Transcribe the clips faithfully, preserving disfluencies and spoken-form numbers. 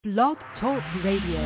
Blog Talk Radio.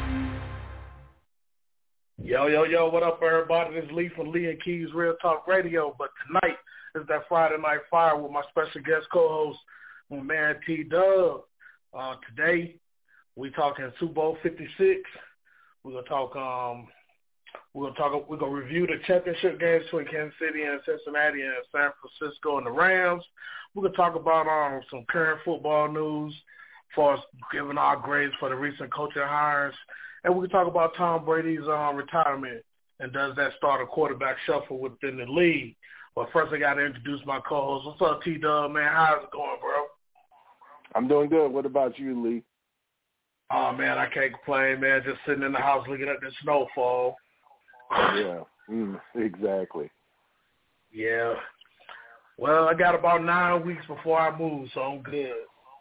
Yo, yo, yo, what up, everybody? This is Lee from Lee and Keys Real Talk Radio. But tonight is that Friday Night Fire with my special guest co-host, my man T-Dub. Uh, today, we talking Super Bowl fifty-six. We're gonna talk. Um, we're gonna talk. We're gonna review the championship games between Kansas City and Cincinnati and San Francisco and the Rams. We're gonna talk about um some current football news, as far as giving our grades for the recent coaching hires. And we can talk about Tom Brady's um, retirement and does that start a quarterback shuffle within the league. But first I got to introduce my co-host. What's up, T-Dub, man? How's it going, bro? I'm doing good. What about you, Lee? Oh, man, I can't complain, man. Just sitting in the house looking at the snowfall. Yeah, mm, exactly. Yeah. Well, I got about nine weeks before I move, so I'm good.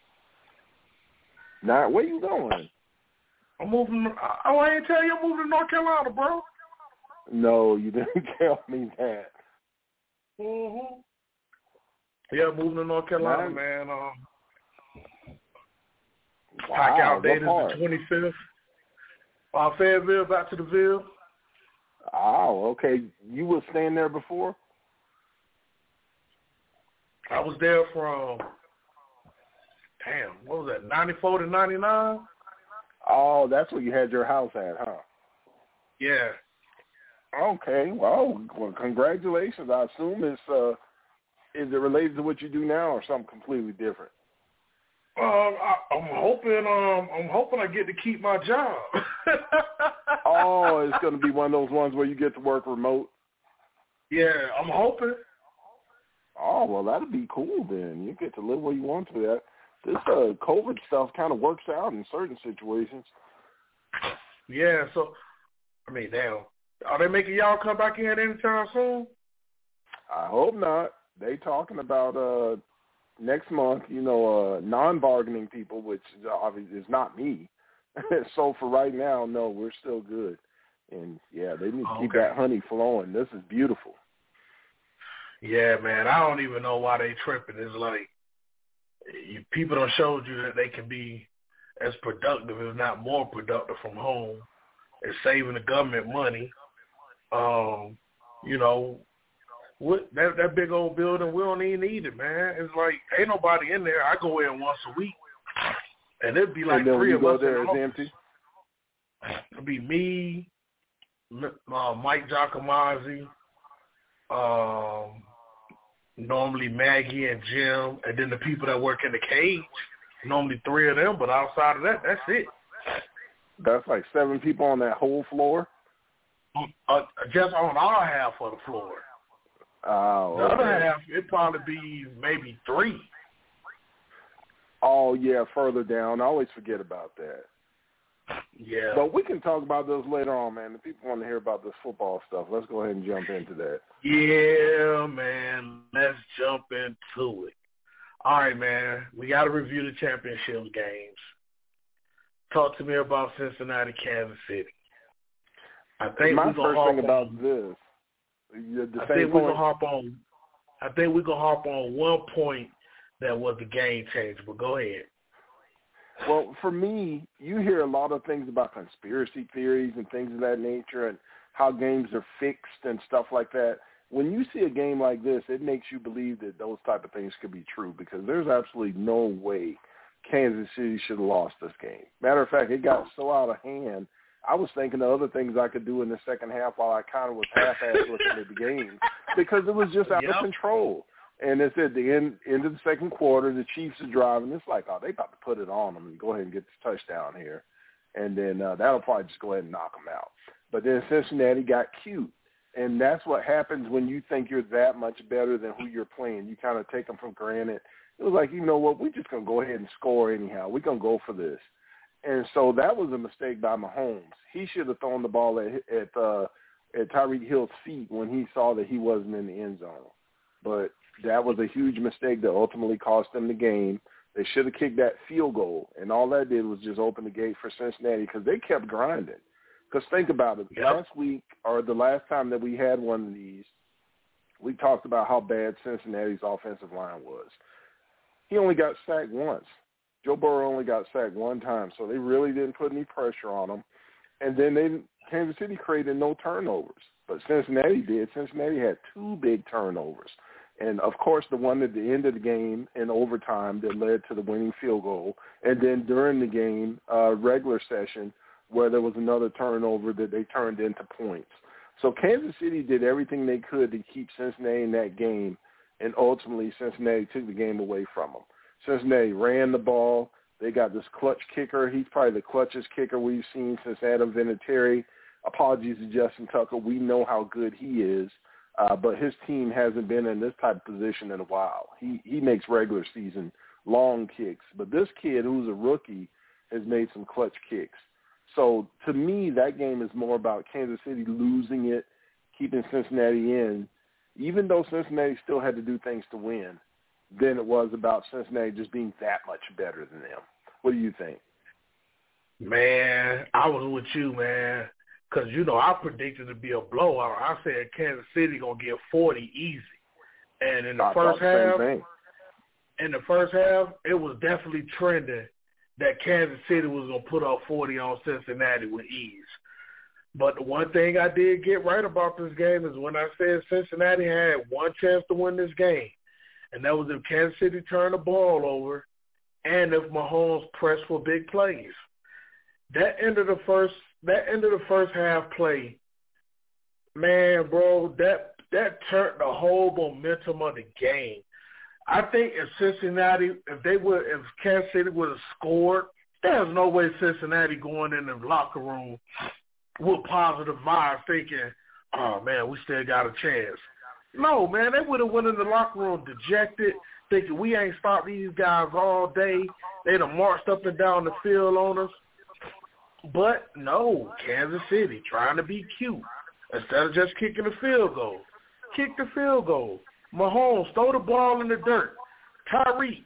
Now, where you going? I'm moving. Oh, I ain't tell you I'm moving to North Carolina, bro. No, you didn't tell me that. Mm-hmm. Yeah, moving to North Carolina, man. man. Um, wow, Pack out date is part? the twenty-fifth. Uh, Fayetteville, back to the Ville. Oh, okay. You were staying there before? I was there from, damn, what was that, ninety-four to ninety-nine? Oh, that's where you had your house at, huh? Yeah. Okay. Well, well congratulations. I assume it's uh, is it related to what you do now or something completely different? Um, I, I'm hoping. Um, I'm hoping I get to keep my job. Oh, it's going to be one of those ones where you get to work remote. Yeah, I'm hoping. Oh, well, that'd be cool then. You get to live where you want to. That this uh, COVID stuff kind of works out in certain situations. Yeah. So, I mean, damn. Are they making y'all come back in anytime soon? I hope not. They talking about uh, next month, you know, uh, non-bargaining people, which is obviously is not me. So for right now, no, we're still good. And, yeah, they need to okay. keep that honey flowing. This is beautiful. Yeah, man. I don't even know why they tripping. It's like you, people don't showed you that they can be as productive, if not more productive from home. It's saving the government money. Um, you know, what that that big old building, we don't even need it, man. It's like ain't nobody in there. I go in once a week, and it'd be like and then three when you of go us there, in it's the empty. It'd be me, uh, Mike Giacomazzi, um, normally Maggie and Jim, and then the people that work in the cage. Normally three of them, but outside of that, that's it. That's like seven people on that whole floor? Uh, just on our half of the floor. Oh, the okay. other half, it'd probably be maybe three. Oh, yeah, further down. I always forget about that. Yeah. But we can talk about those later on, man. If people want to hear about this football stuff, let's go ahead and jump into that. Yeah, man. Let's jump into it. All right, man. We got to review the championship games. Talk to me about Cincinnati, Kansas City. I think My we gonna first harp thing on, about this, the I same think we're point. gonna harp on. I think we're gonna harp on one point that was the game changer. But go ahead. Well, for me, you hear a lot of things about conspiracy theories and things of that nature, and how games are fixed and stuff like that. When you see a game like this, it makes you believe that those type of things could be true because there's absolutely no way Kansas City should have lost this game. Matter of fact, it got so out of hand, I was thinking of other things I could do in the second half while I kind of was half-assed looking at the game because it was just out yep. of control. And it's at the end, end of the second quarter, the Chiefs are driving. It's like, oh, they about to put it on them and go ahead and get this touchdown here. And then uh, that'll probably just go ahead and knock them out. But then Cincinnati got cute. And that's what happens when you think you're that much better than who you're playing. You kind of take them for granted. It was like, you know what, we're just going to go ahead and score anyhow. We're going to go for this. And so that was a mistake by Mahomes. He should have thrown the ball at at, uh, at Tyreek Hill's feet when he saw that he wasn't in the end zone. But that was a huge mistake that ultimately cost them the game. They should have kicked that field goal, and all that did was just open the gate for Cincinnati because they kept grinding. Because think about it, yep. last week or the last time that we had one of these, we talked about how bad Cincinnati's offensive line was. He only got sacked once. Joe Burrow only got sacked one time, so they really didn't put any pressure on him. And then they Kansas City created no turnovers, but Cincinnati did. Cincinnati had two big turnovers. And, of course, the one at the end of the game in overtime that led to the winning field goal. And then during the game, uh, regular session, where there was another turnover that they turned into points. So Kansas City did everything they could to keep Cincinnati in that game, and ultimately Cincinnati took the game away from them. Cincinnati ran the ball. They got this clutch kicker. He's probably the clutchest kicker we've seen since Adam Vinatieri. Apologies to Justin Tucker. We know how good he is. Uh, but his team hasn't been in this type of position in a while. He he makes regular season long kicks. But this kid, who's a rookie, has made some clutch kicks. So to me, that game is more about Kansas City losing it, keeping Cincinnati in, even though Cincinnati still had to do things to win, than it was about Cincinnati just being that much better than them. What do you think? Man, I was with you, man. Because, you know, I predicted it to be a blowout. I said Kansas City going to get forty easy. And in the I first half, the in the first half, it was definitely trending that Kansas City was going to put up forty on Cincinnati with ease. But the one thing I did get right about this game is when I said Cincinnati had one chance to win this game, and that was if Kansas City turned the ball over and if Mahomes pressed for big plays. That end of the first That end of the first half play, man, bro, that that turned the whole momentum of the game. I think if Cincinnati, if they would, if Kansas City would have scored, there's no way Cincinnati going in the locker room with positive vibes thinking, oh, man, we still got a chance. No, man, they would have went in the locker room dejected, thinking we ain't stopped these guys all day. They'd have marched up and down the field on us. But, no, Kansas City trying to be cute. Instead of just kicking the field goal, kick the field goal. Mahomes, throw the ball in the dirt. Tyreek,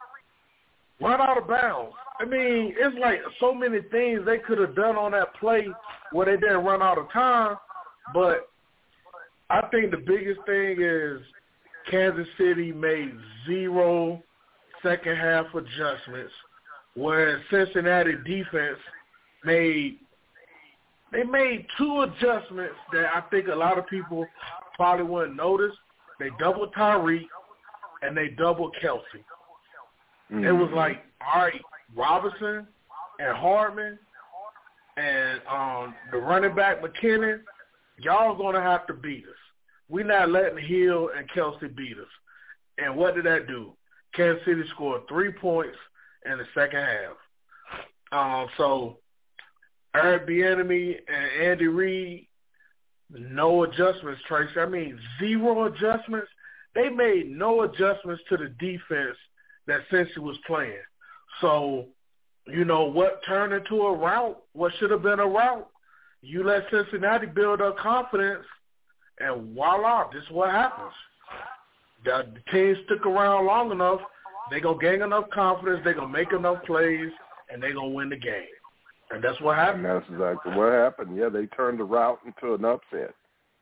run out of bounds. I mean, it's like so many things they could have done on that play where they didn't run out of time. But I think the biggest thing is Kansas City made zero second-half adjustments, whereas Cincinnati defense – Made they made two adjustments that I think a lot of people probably wouldn't notice. They doubled Tyreek and they doubled Kelsey. Mm-hmm. It was like, all right, Robinson and Hardman and um, the running back McKinnon, y'all gonna have to beat us. We're not letting Hill and Kelsey beat us. And what did that do? Kansas City scored three points in the second half. Um, so. Eric Bieniemy and Andy Reid, no adjustments, Tracy. I mean, zero adjustments. They made no adjustments to the defense that Cincy was playing. So, you know, what turned into a rout, what should have been a rout, you let Cincinnati build up confidence, and voila, this is what happens. The, the team stick around long enough, they're going to gain enough confidence, they're going to make enough plays, and they're going to win the game. And that's what happened. And that's exactly what happened. Yeah, they turned the rout into an upset.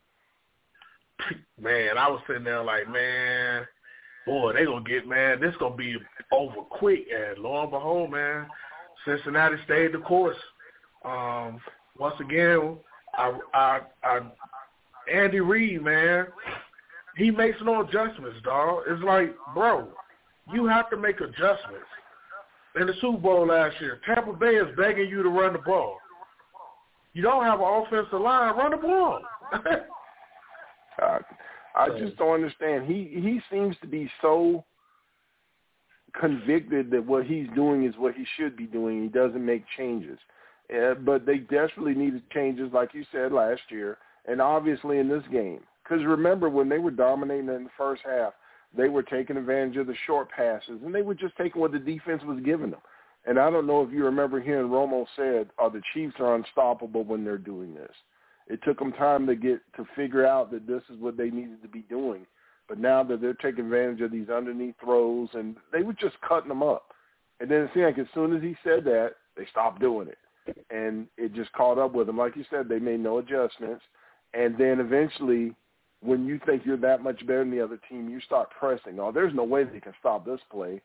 Man, I was sitting there like, man, boy, they going to get, man, this going to be over quick. And lo and behold, man, Cincinnati stayed the course. Um, once again, I, I, I, Andy Reid, man, he makes no adjustments, dog. It's like, bro, you have to make adjustments. In the Super Bowl last year, Tampa Bay is begging you to run the ball. You don't have an offensive line, run the ball. uh, I just don't understand. He he seems to be so convicted that what he's doing is what he should be doing. He doesn't make changes. Uh, but they desperately needed changes, like you said, last year, and obviously in this game. Because remember, when they were dominating in the first half, they were taking advantage of the short passes, and they were just taking what the defense was giving them. And I don't know if you remember hearing Romo said, oh, the Chiefs are unstoppable when they're doing this. It took them time to get to figure out that this is what they needed to be doing. But now that they're taking advantage of these underneath throws, and they were just cutting them up. And then it seemed like as soon as he said that, they stopped doing it. And it just caught up with them. Like you said, they made no adjustments. And then eventually – when you think you're that much better than the other team, you start pressing. Oh, there's no way they can stop this play.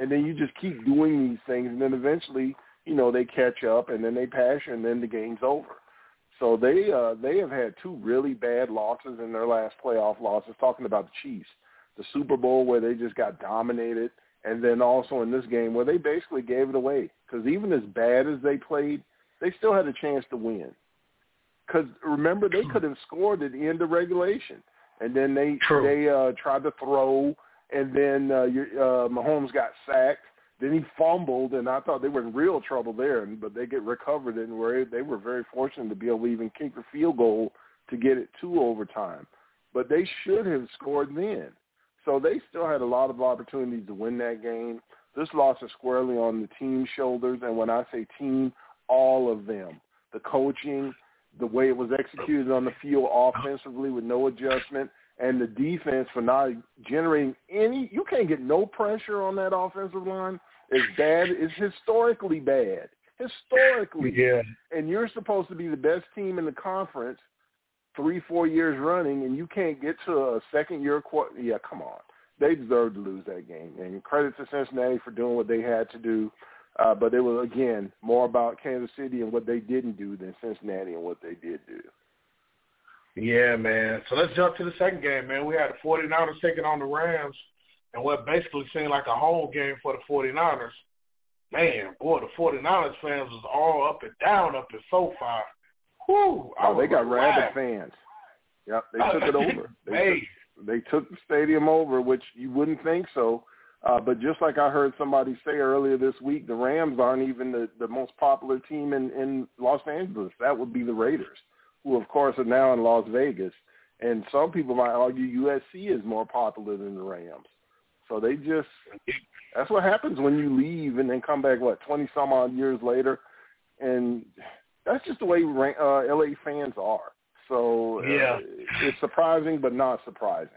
And then you just keep doing these things, and then eventually, you know, they catch up, and then they pass you, and then the game's over. So they uh, they have had two really bad losses in their last playoff losses, talking about the Chiefs. The Super Bowl where they just got dominated, and then also in this game where they basically gave it away. Because even as bad as they played, they still had a chance to win. Because remember, they could have scored at the end of regulation, and then they True. they uh, tried to throw, and then uh, your, uh, Mahomes got sacked. Then he fumbled, and I thought they were in real trouble there, but they get recovered, and were they were very fortunate to be able to even kick the field goal to get it to overtime. But they should have scored then. So they still had a lot of opportunities to win that game. This loss is squarely on the team's shoulders, and when I say team, all of them. The coaching, the way it was executed on the field offensively with no adjustment, and the defense for not generating any – you can't get no pressure on that offensive line. It's bad. It's historically bad. Historically. Yeah. And you're supposed to be the best team in the conference three, four years running, and you can't get to a second-year – yeah, come on. They deserve to lose that game. And credit to Cincinnati for doing what they had to do. Uh, but it was, again, more about Kansas City and what they didn't do than Cincinnati and what they did do. Yeah, man. So let's jump to the second game, man. We had the 49ers taking on the Rams, and what basically seemed like a home game for the 49ers. Man, boy, the 49ers fans was all up and down up at SoFi. Whew, oh, they got rabid fans. Yep, they took it over. They, hey. took, they took the stadium over, which you wouldn't think so. Uh, but just like I heard somebody say earlier this week, the Rams aren't even the, the most popular team in, in Los Angeles. That would be the Raiders, who, of course, are now in Las Vegas. And some people might argue U S C is more popular than the Rams. So they just – that's what happens when you leave and then come back, what, twenty-some-odd years later. And that's just the way uh, L A fans are. So yeah. uh, it's surprising but not surprising.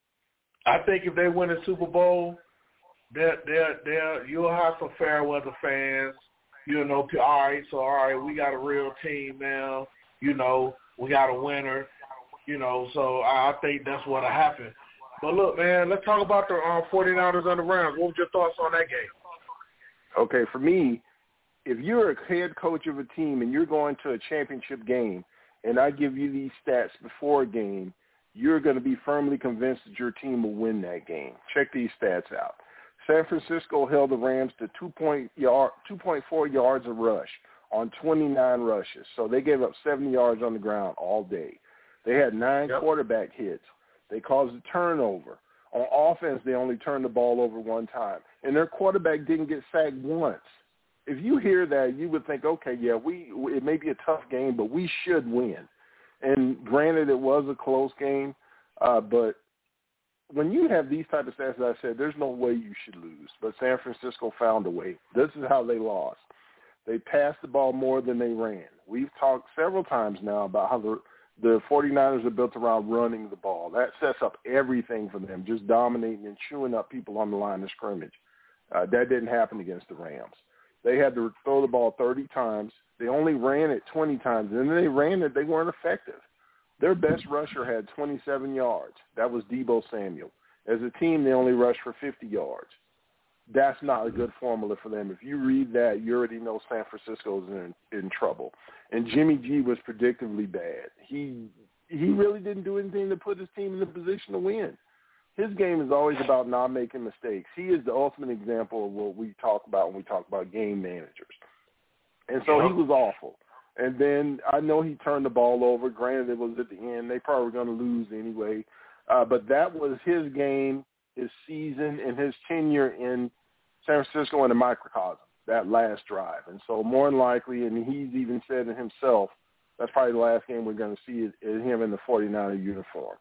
I think if they win a Super Bowl – They're, they're, they're, you'll have some fair weather fans, you know, all right, so all right, we got a real team now, you know, we got a winner, you know, so I think that's what'll happen. But look, man, let's talk about the uh, 49ers and the Rams. What were your thoughts on that game? Okay, for me, if you're a head coach of a team and you're going to a championship game and I give you these stats before a game, you're going to be firmly convinced that your team will win that game. Check these stats out. San Francisco held the Rams to two point four yards a rush on twenty-nine rushes. So they gave up seventy yards on the ground all day. They had nine yep. quarterback hits. They caused a turnover. On offense, they only turned the ball over one time. And their quarterback didn't get sacked once. If you hear that, you would think, okay, yeah, we it may be a tough game, but we should win. And granted, it was a close game, uh, but when you have these type of stats, as I said, there's no way you should lose. But San Francisco found a way. This is how they lost. They passed the ball more than they ran. We've talked several times now about how the, the 49ers are built around running the ball. That sets up everything for them, just dominating and chewing up people on the line of scrimmage. Uh, that didn't happen against the Rams. They had to throw the ball thirty times. They only ran it twenty times, and then they ran it. They weren't effective. Their best rusher had twenty-seven yards. That was Deebo Samuel. As a team, they only rushed for fifty yards. That's not a good formula for them. If you read that, you already know San Francisco's in, in trouble. And Jimmy G was predictably bad. He he really didn't do anything to put his team in the position to win. His game is always about not making mistakes. He is the ultimate example of what we talk about when we talk about game managers. And so he was awful. And then I know he turned the ball over. Granted, it was at the end. They probably were going to lose anyway. Uh, but that was his game, his season, and his tenure in San Francisco in a microcosm, that last drive. And so more than likely, and he's even said it himself, that's probably the last game we're going to see is, is him in the 49er uniform.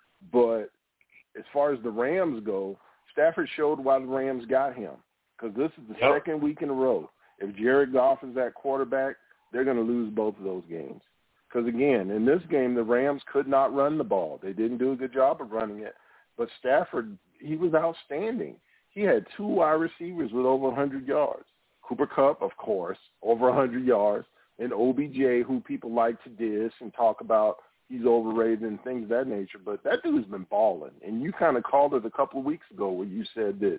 But as far as the Rams go, Stafford showed why the Rams got him, because this is the yep. second week in a row. If Jared Goff is that quarterback, they're going to lose both of those games. Because, again, in this game, the Rams could not run the ball. They didn't do a good job of running it. But Stafford, he was outstanding. He had two wide receivers with over one hundred yards. Cooper Kupp, of course, over one hundred yards, and O B J, who people like to diss and talk about he's overrated and things of that nature. But that dude's been balling. And you kind of called it a couple of weeks ago where you said that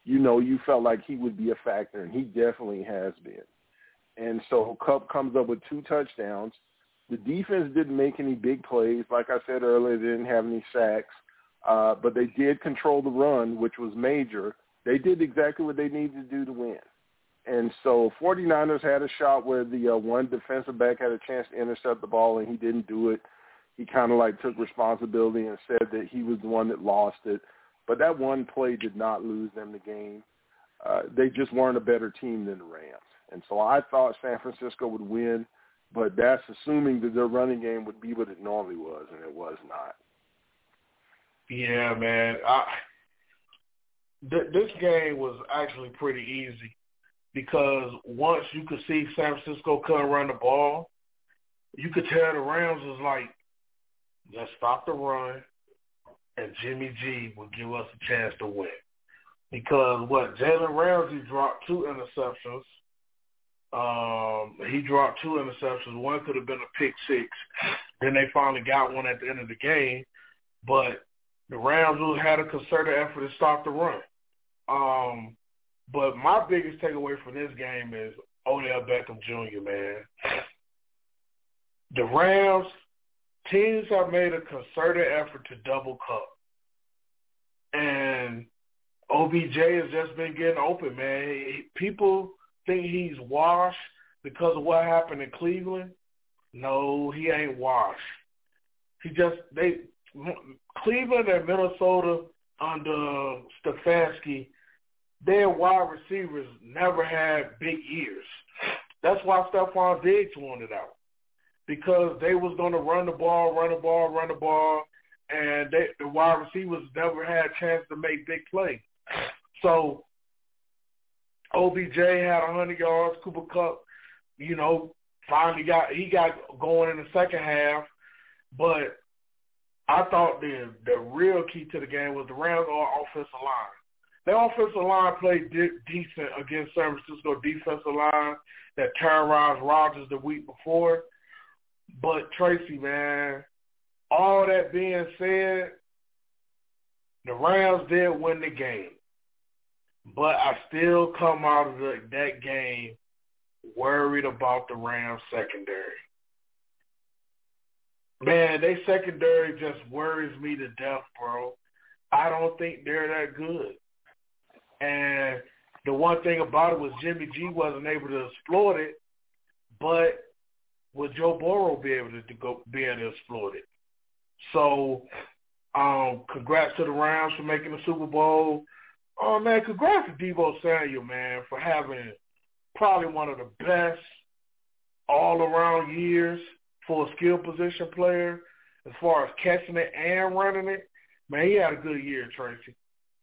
you know, you felt like he would be a factor, and he definitely has been. And so Kupp comes up with two touchdowns. The defense didn't make any big plays. Like I said earlier, they didn't have any sacks. Uh, but they did control the run, which was major. They did exactly what they needed to do to win. And so 49ers had a shot where the uh, one defensive back had a chance to intercept the ball, and he didn't do it. He kind of like took responsibility and said that he was the one that lost it. But that one play did not lose them the game. Uh, they just weren't a better team than the Rams. And so I thought San Francisco would win, but that's assuming that their running game would be what it normally was, and it was not. Yeah, man. I, th- this game was actually pretty easy because once you could see San Francisco couldn't run the ball, you could tell the Rams was like, let's stop the run, and Jimmy G will give us a chance to win. Because what, Jalen Ramsey dropped two interceptions. Um, he dropped two interceptions. One could have been a pick six. Then they finally got one at the end of the game. But the Rams had a concerted effort to stop the run. Um, but my biggest takeaway from this game is Odell Beckham Junior, man. The Rams, teams have made a concerted effort to double Kupp. And O B J has just been getting open, man. He, people think he's washed because of what happened in Cleveland. No, he ain't washed. He just they Cleveland and Minnesota under Stefanski, their wide receivers never had big years. That's why Stephon Diggs wanted out, because they was going to run the ball, run the ball, run the ball, and they, the wide receivers never had a chance to make big plays. So O B J had one hundred yards. Cooper Kupp, you know, finally got he got going in the second half. But I thought the the real key to the game was the Rams' offensive line. Their offensive line played de- decent against San Francisco defensive line that terrorized Rodgers the week before. But Tracy, man, all that being said, the Rams did win the game. But I still come out of the, that game worried about the Rams secondary. Man, they secondary just worries me to death, bro. I don't think they're that good. And the one thing about it was Jimmy G wasn't able to exploit it, but will Joe Burrow be able to, to go be able to exploit it? So, um, congrats to the Rams for making the Super Bowl. Oh, man, congrats to Deebo Samuel, man, for having probably one of the best all-around years for a skill position player as far as catching it and running it. Man, he had a good year, Tracy.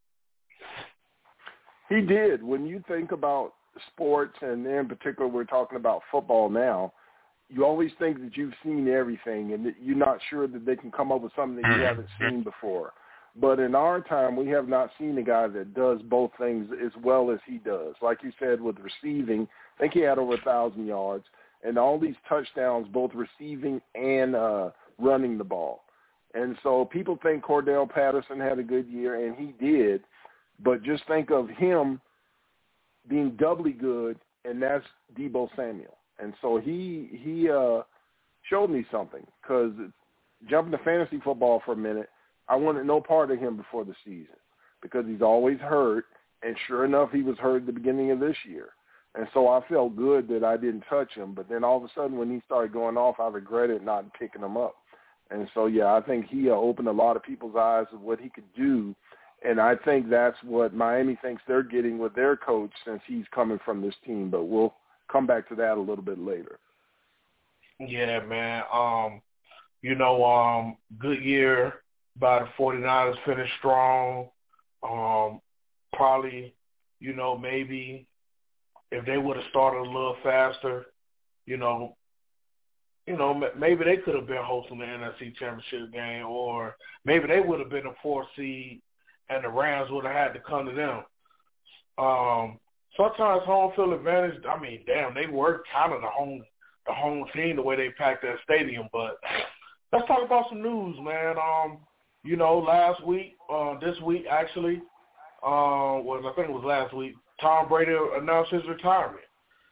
He did. When you think about sports, and in particular we're talking about football now, you always think that you've seen everything and that you're not sure that they can come up with something that you haven't seen before. But in our time, we have not seen a guy that does both things as well as he does. Like you said, with receiving, I think he had over one thousand yards, and all these touchdowns, both receiving and uh, running the ball. And so people think Cordell Patterson had a good year, and he did, but just think of him being doubly good, and that's Deebo Samuel. And so he he uh, showed me something, because jumping to fantasy football for a minute, I wanted no part of him before the season because he's always hurt, and sure enough, he was hurt at the beginning of this year. And so I felt good that I didn't touch him, but then all of a sudden when he started going off, I regretted not picking him up. And so, yeah, I think he uh, opened a lot of people's eyes of what he could do, and I think that's what Miami thinks they're getting with their coach since he's coming from this team, but we'll come back to that a little bit later. Yeah, man. Um, you know, um, good year by the 49ers, finished strong. Um, probably, you know, maybe if they would have started a little faster, you know, you know, maybe they could have been hosting the N F C Championship game, or maybe they would have been a fourth seed and the Rams would have had to come to them. Um, sometimes home field advantage, I mean, damn, they were kind of the home the home team the way they packed that stadium. But let's talk about some news, man. Um, you know, last week, uh, this week actually, uh, was I think it was last week, Tom Brady announced his retirement.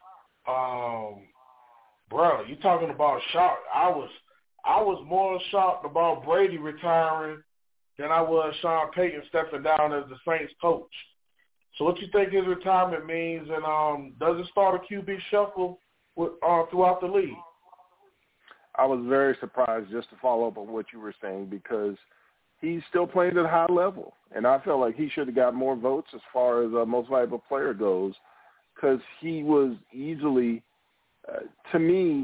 Um, bro, you talking about shocked? I was I was more shocked about Brady retiring than I was Sean Payton stepping down as the Saints coach. So what you think his retirement means, and um, does it start a Q B shuffle with, uh, throughout the league? I was very surprised, just to follow up on what you were saying, because he's still playing at a high level, and I felt like he should have got more votes as far as uh, most valuable player goes, because he was easily, uh, to me,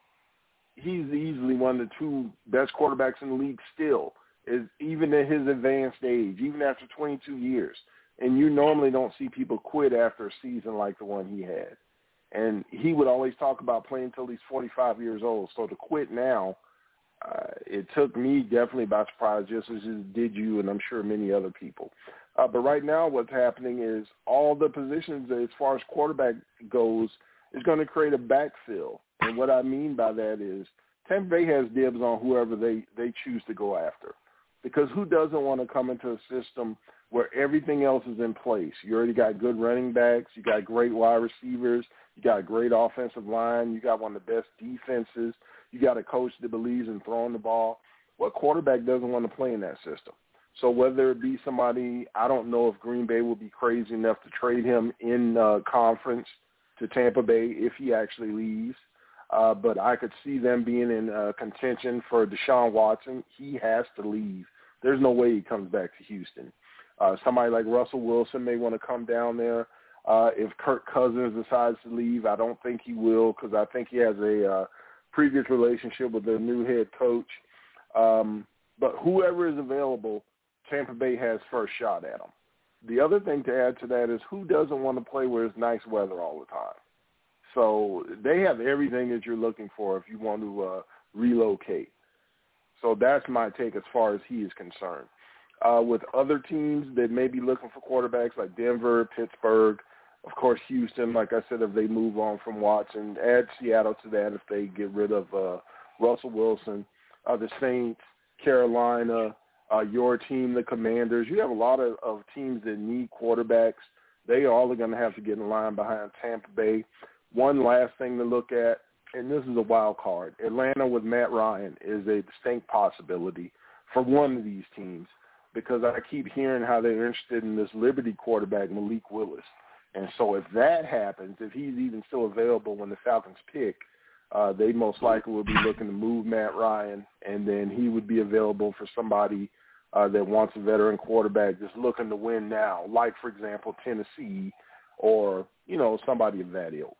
he's easily one of the two best quarterbacks in the league still, is even at his advanced age, even after twenty-two years. And you normally don't see people quit after a season like the one he had. And he would always talk about playing until he's forty-five years old. So to quit now, uh, it took me definitely by surprise, just as it did you and I'm sure many other people. Uh, but right now what's happening is all the positions as far as quarterback goes is going to create a backfill. And what I mean by that is Tampa Bay has dibs on whoever they, they choose to go after. Because who doesn't want to come into a system where everything else is in place? You already got good running backs. You got great wide receivers. You got a great offensive line. You got one of the best defenses. You got a coach that believes in throwing the ball. What quarterback doesn't want to play in that system? So whether it be somebody, I don't know if Green Bay will be crazy enough to trade him in uh, conference to Tampa Bay if he actually leaves. Uh, but I could see them being in uh, contention for Deshaun Watson. He has to leave. There's no way he comes back to Houston. Uh, somebody like Russell Wilson may want to come down there. Uh, if Kirk Cousins decides to leave, I don't think he will, because I think he has a uh, previous relationship with the new head coach. Um, but whoever is available, Tampa Bay has first shot at them. The other thing to add to that is who doesn't want to play where it's nice weather all the time? So they have everything that you're looking for if you want to uh, relocate. So that's my take as far as he is concerned. Uh, with other teams that may be looking for quarterbacks like Denver, Pittsburgh, of course Houston, like I said, if they move on from Watson, add Seattle to that if they get rid of uh, Russell Wilson, uh, the Saints, Carolina, uh, your team, the Commanders. You have a lot of, of teams that need quarterbacks. They all are going to have to get in line behind Tampa Bay. One last thing to look at, and this is a wild card. Atlanta with Matt Ryan is a distinct possibility for one of these teams, because I keep hearing how they're interested in this Liberty quarterback, Malik Willis. And so if that happens, if he's even still available when the Falcons pick, uh, they most likely will be looking to move Matt Ryan, and then he would be available for somebody uh, that wants a veteran quarterback just looking to win now, like, for example, Tennessee or, you know, somebody of that ilk.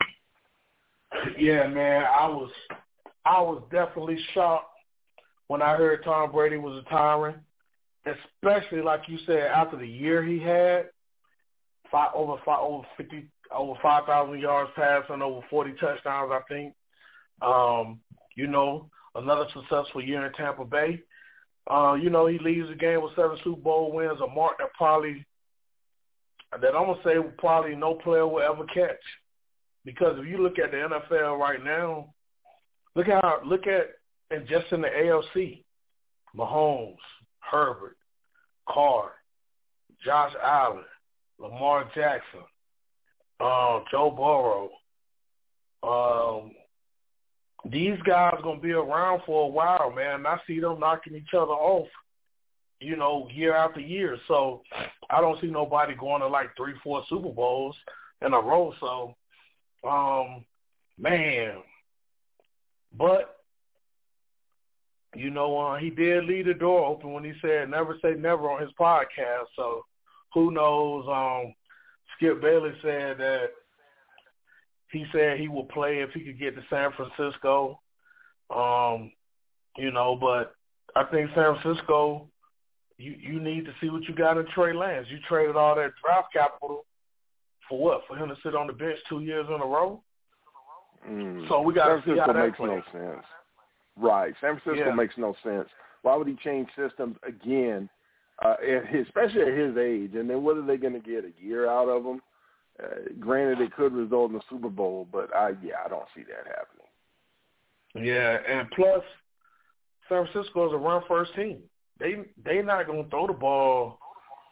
Yeah, man, I was I was definitely shocked when I heard Tom Brady was retiring, especially like you said after the year he had, five, over five, over fifty, over five thousand yards passing, over forty touchdowns, I think. Um, you know, another successful year in Tampa Bay. Uh, you know, he leaves the game with seven Super Bowl wins, a mark that probably that I'm gonna say probably no player will ever catch. Because if you look at the N F L right now, look how look at and just in the A L C, Mahomes, Herbert, Carr, Josh Allen, Lamar Jackson, uh, Joe Burrow. Um, these guys are gonna be around for a while, man. And I see them knocking each other off, you know, year after year. So I don't see nobody going to like three, four Super Bowls in a row. So. Um, man, but, you know, uh, he did leave the door open when he said never say never on his podcast. So who knows? Um, Skip Bayless said that he said he would play if he could get to San Francisco. Um, you know, but I think San Francisco, you, you need to see what you got in Trey Lance. You traded all that draft capital for what? For him to sit on the bench two years in a row? Mm. So we got to see how that makes plays. no sense. Right. San Francisco yeah. makes no sense. Why would he change systems again, uh, at his, especially at his age? And then what are they going to get, a year out of him? Uh, granted, it could result in the Super Bowl, but I, yeah, I don't see that happening. Yeah, and plus, San Francisco is a run-first team. They they not going to throw the ball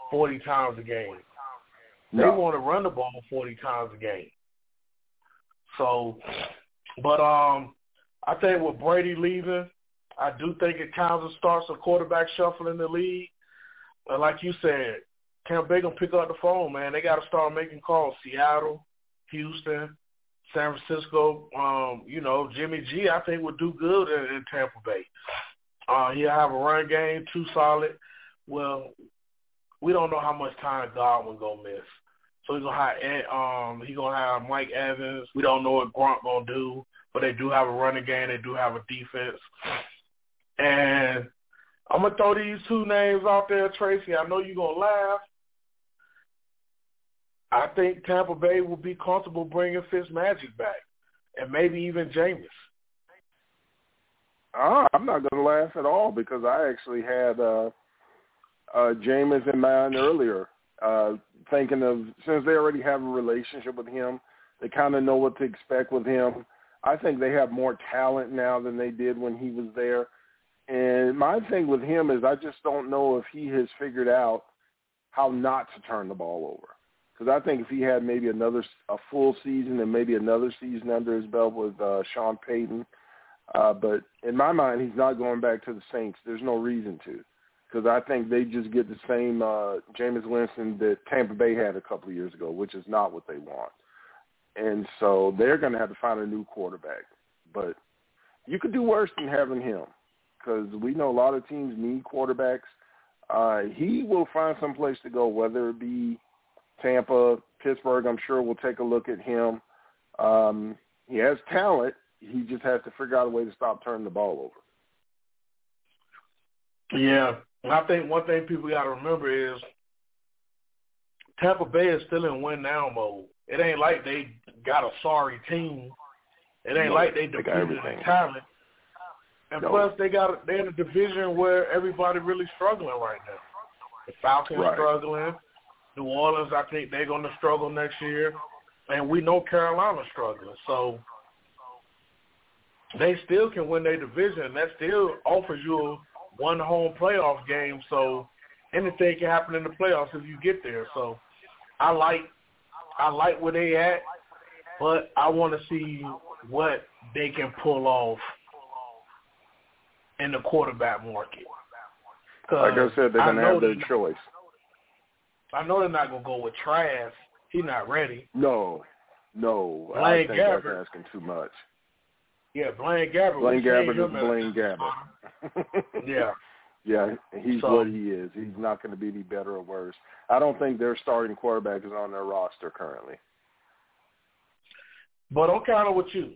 forty times a game. They no. want to run the ball forty times a game. So, but um, I think with Brady leaving, I do think it kind of starts a quarterback shuffle in the league. And like you said, Tampa Bay going to pick up the phone, man. They got to start making calls. Seattle, Houston, San Francisco. Um, you know, Jimmy G, I think, would do good in, in Tampa Bay. Uh, he'll have a run game, too solid. Well, we don't know how much time Godwin going to miss. So he's gonna have um he gonna have Mike Evans. We don't know what Gronk gonna do, but they do have a running game. They do have a defense. And I'm gonna throw these two names out there, Tracy. I know you're gonna laugh. I think Tampa Bay will be comfortable bringing Fitzmagic back, and maybe even Jameis. Oh, I'm not gonna laugh at all because I actually had uh, uh, Jameis in mind earlier. Uh, thinking of, since they already have a relationship with him, they kind of know what to expect with him. I think they have more talent now than they did when he was there. And my thing with him is I just don't know if he has figured out how not to turn the ball over. Because I think if he had maybe another a full season and maybe another season under his belt with uh, Sean Payton, uh, but in my mind, he's not going back to the Saints. There's no reason to. Because I think they just get the same uh, Jameis Winston that Tampa Bay had a couple of years ago, which is not what they want. And so they're going to have to find a new quarterback. But you could do worse than having him because we know a lot of teams need quarterbacks. Uh, he will find some place to go, whether it be Tampa, Pittsburgh. I'm sure we'll take a look at him. Um, he has talent. He just has to figure out a way to stop turning the ball over. Yeah. And I think one thing people got to remember is Tampa Bay is still in win-now mode. It ain't like they got a sorry team. It ain't no, like they they depleted their talent. And no. plus, they got they're in a division where everybody really struggling right now. The Falcons right. struggling. New Orleans, I think they're going to struggle next year. And we know Carolina's struggling. So they still can win their division. That still offers you a one home playoff game, so anything can happen in the playoffs if you get there. So I like I like where they at, but I want to see what they can pull off in the quarterback market. Like I said, they're going to have their not, choice. I know they're not going to go with Trask. He's not ready. No, no. Blaine I think Gabbert, that's asking too much. Yeah, Blaine Gabbert. Blaine Gabbert is Blaine Gabbert. yeah. Yeah, he's so, what he is. He's not going to be any better or worse. I don't think their starting quarterback is on their roster currently. But I'm kind of with you.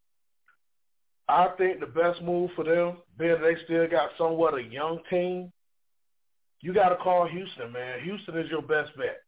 I think the best move for them, being they still got somewhat a young team, you got to call Houston, man. Houston is your best bet.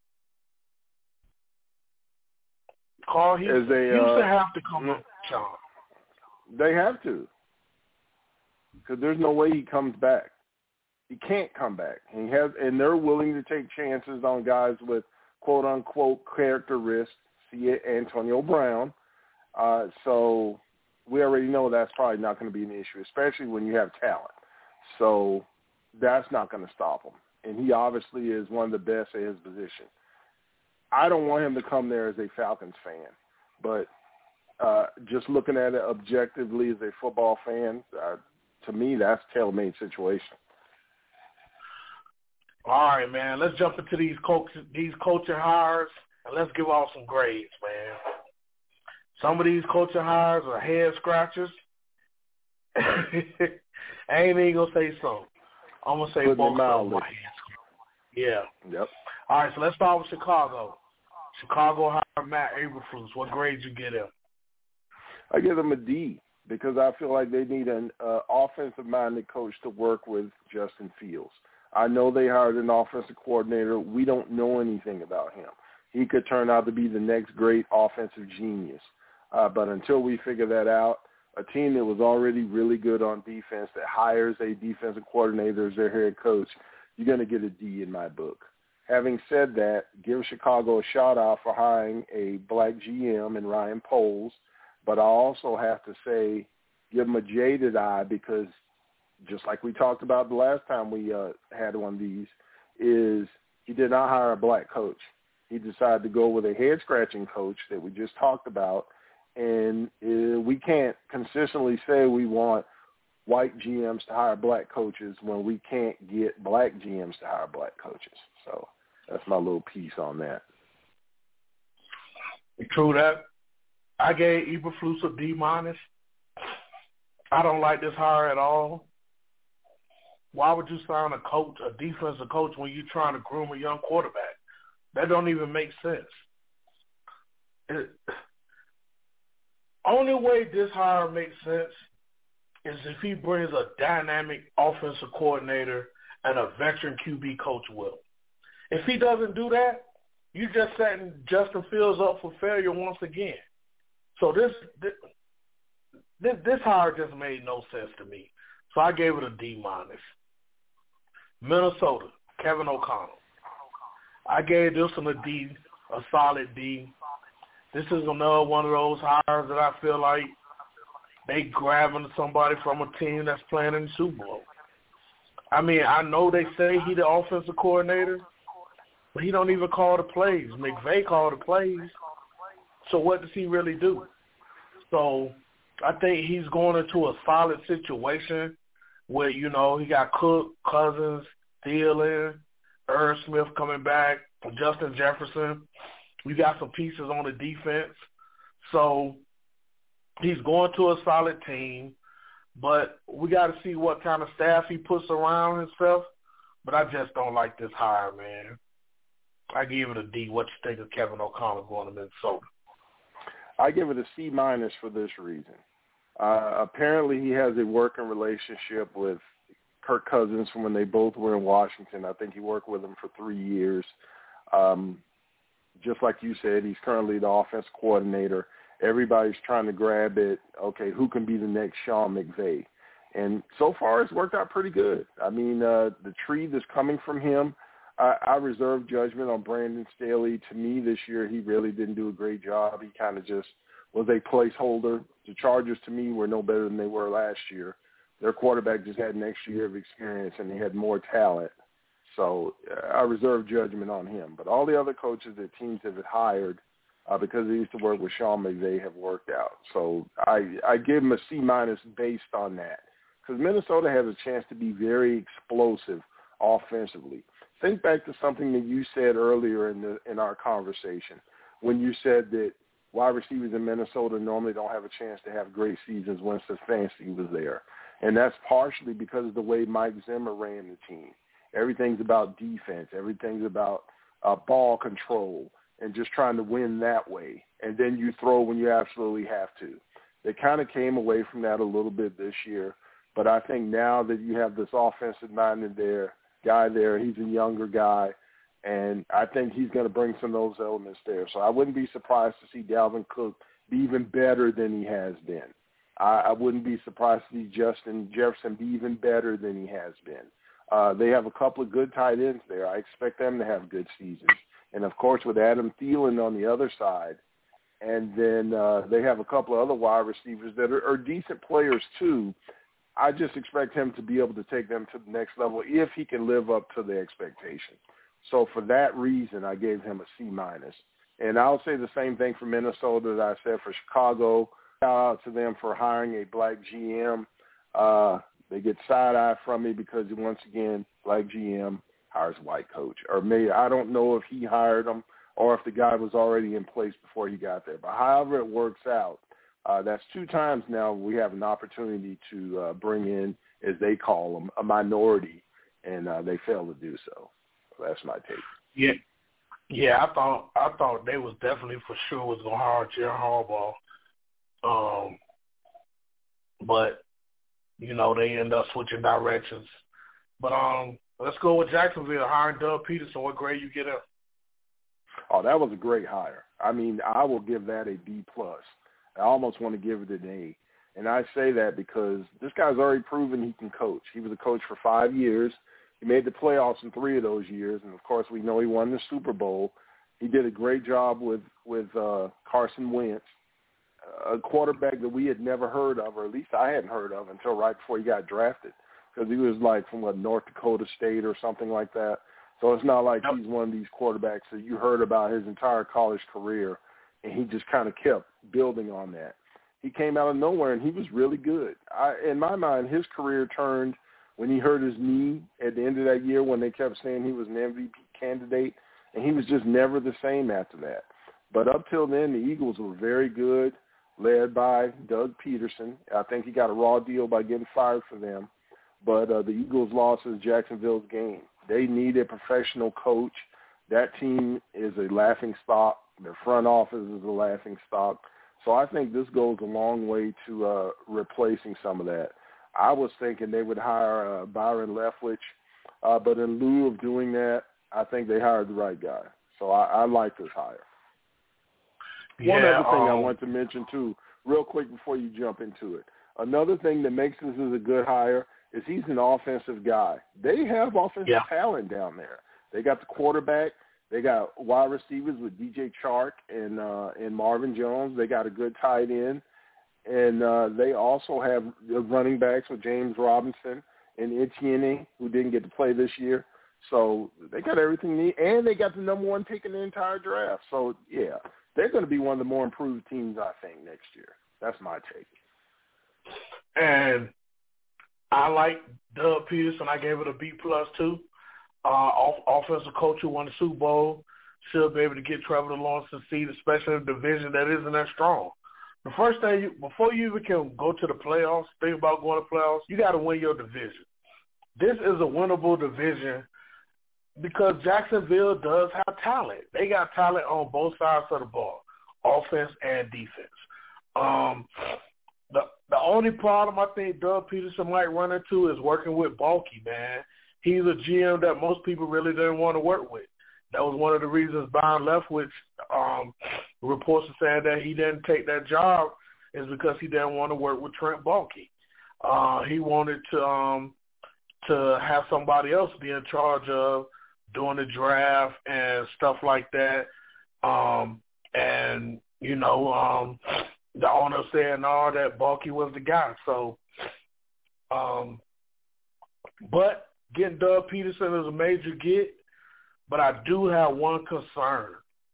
Call Houston. They, Houston uh, have to come up, Sean. They have to. Because there's no way he comes back. He can't come back. He has, and they're willing to take chances on guys with quote-unquote character risks, see it, Antonio Brown. Uh, so we already know that's probably not going to be an issue, especially when you have talent. So that's not going to stop him. And he obviously is one of the best at his position. I don't want him to come there as a Falcons fan, but uh, just looking at it objectively as a football fan, uh, to me, that's a tailor-made situation. All right, man. Let's jump into these coach, these coaching hires, and let's give out some grades, man. Some of these coaching hires are head scratchers. I ain't even gonna say some. I'm gonna say Putting both of them. Yeah. Yep. All right, so let's start with Chicago. Chicago hired Matt Eberflus. What grade you get him? I give them a D because I feel like they need an uh, offensive-minded coach to work with Justin Fields. I know they hired an offensive coordinator. We don't know anything about him. He could turn out to be the next great offensive genius. Uh, but until we figure that out, a team that was already really good on defense that hires a defensive coordinator as their head coach, you're going to get a D in my book. Having said that, give Chicago a shout-out for hiring a black G M in Ryan Poles, but I also have to say give him a jaded eye because just like we talked about the last time we uh, had one of these, is he did not hire a black coach. He decided to go with a head-scratching coach that we just talked about, and uh, we can't consistently say we want white G Ms to hire black coaches when we can't get black G Ms to hire black coaches. So that's my little piece on that. True that. I gave Eberflus a D minus. I don't like this hire at all. Why would you sign a coach, a defensive coach, when you're trying to groom a young quarterback? That don't even make sense. It, only way this hire makes sense is if he brings a dynamic offensive coordinator and a veteran Q B coach with him. If he doesn't do that, you're just setting Justin Fields up for failure once again. So this this this hire just made no sense to me. So I gave it a D minus. Minnesota, Kevin O'Connell. I gave this one a D, a solid D. This is another one of those hires that I feel like they grabbing somebody from a team that's playing in the Super Bowl. I mean, I know they say he the offensive coordinator, but he don't even call the plays. McVay called the plays. So what does he really do? So I think he's going into a solid situation where, you know, he got Cook, Cousins, Thielen, Irv Smith coming back, Justin Jefferson. We got some pieces on the defense. So he's going to a solid team, but we got to see what kind of staff he puts around himself. But I just don't like this hire, man. I give it a D. What you think of Kevin O'Connell going to Minnesota? I give it a C minus for this reason. Uh, apparently he has a working relationship with Kirk Cousins from when they both were in Washington. I think he worked with him for three years. Um, just like you said, he's currently the offense coordinator. Everybody's trying to grab it. Okay, who can be the next Sean McVay? And so far it's worked out pretty good. I mean, uh, the tree that's coming from him, I, I reserve judgment on Brandon Staley. To me this year, he really didn't do a great job. He kind of just was a placeholder. The Chargers, to me, were no better than they were last year. Their quarterback just had an extra year of experience, and he had more talent. So uh, I reserve judgment on him. But all the other coaches that teams have hired, uh, because they used to work with Sean McVay, have worked out. So I, I give him a C minus based on that, because Minnesota has a chance to be very explosive offensively. Think back to something that you said earlier in the in our conversation when you said that wide receivers in Minnesota normally don't have a chance to have great seasons when Stefanski was there. And that's partially because of the way Mike Zimmer ran the team. Everything's about defense. Everything's about uh, ball control and just trying to win that way. And then you throw when you absolutely have to. They kind of came away from that a little bit this year. But I think now that you have this offensive minded there, guy there, he's a younger guy, and I think he's going to bring some of those elements there. So I wouldn't be surprised to see Dalvin Cook be even better than he has been. I, I wouldn't be surprised to see Justin Jefferson be even better than he has been. Uh, they have a couple of good tight ends there. I expect them to have good seasons. And, of course, with Adam Thielen on the other side, and then uh, they have a couple of other wide receivers that are, are decent players too. I just expect him to be able to take them to the next level if he can live up to the expectation. So for that reason, I gave him a C minus. And I'll say the same thing for Minnesota that I said for Chicago. Shout out to them for hiring a black G M. Uh, they get side-eye from me because, once again, black G M hires white coach. Or maybe I don't know if he hired him or if the guy was already in place before he got there. But however it works out, Uh, that's two times now we have an opportunity to uh, bring in, as they call them, a minority, and uh, they fail to do so. so. That's my take. Yeah, yeah. I thought I thought they was definitely for sure was gonna hire Jim Harbaugh, um, but you know they end up switching directions. But um, let's go with Jacksonville hiring Doug Peterson. What grade you get him? Oh, that was a great hire. I mean, I will give that a B plus. I almost want to give it an A. And I say that because this guy's already proven he can coach. He was a coach for five years. He made the playoffs in three of those years. And, of course, we know he won the Super Bowl. He did a great job with, with uh, Carson Wentz, a quarterback that we had never heard of, or at least I hadn't heard of until right before he got drafted, because he was like from, what, North Dakota State or something like that. So it's not like Yep. he's one of these quarterbacks that you heard about his entire college career, and he just kind of kept building on that. He came out of nowhere, and he was really good. I, in my mind, his career turned when he hurt his knee at the end of that year when they kept saying he was an M V P candidate, and he was just never the same after that. But up till then, the Eagles were very good, led by Doug Peterson. I think he got a raw deal by getting fired for them. But uh, the Eagles lost to Jacksonville's game. They need a professional coach. That team is a laughing stock. Their front office is a laughing stock. So I think this goes a long way to uh, replacing some of that. I was thinking they would hire uh, Byron Leftwich, uh, but in lieu of doing that, I think they hired the right guy. So I, I like this hire. Yeah, One other thing um, I want to mention, too, real quick before you jump into it. Another thing that makes this as a good hire is he's an offensive guy. They have offensive yeah. talent down there. They got the quarterback. They got wide receivers with D J Chark and uh, and Marvin Jones. They got a good tight end. And uh, they also have running backs with James Robinson and Etienne, who didn't get to play this year. So they got everything they need. And they got the number one pick in the entire draft. So, yeah, they're going to be one of the more improved teams, I think, next year. That's my take. And I like Doug Peterson. I gave it a B plus too. Uh, off, offensive coach who won the Super Bowl should be able to get Trevor Lawrence to seed, especially in a division that isn't that strong. The first thing, you, before you even can go to the playoffs, think about going to playoffs, you got to win your division. This is a winnable division because Jacksonville does have talent. They got talent on both sides of the ball, offense and defense. Um, the the only problem I think Doug Peterson might run into is working with Balky, man. He's a G M that most people really didn't want to work with. That was one of the reasons Byron Leftwich um, reports are saying that he didn't take that job is because he didn't want to work with Trent Baalke. Uh, he wanted to um, to have somebody else be in charge of doing the draft and stuff like that. Um, and, you know, um, the owner saying all that Baalke was the guy. So, um, but getting Doug Peterson is a major get. But I do have one concern.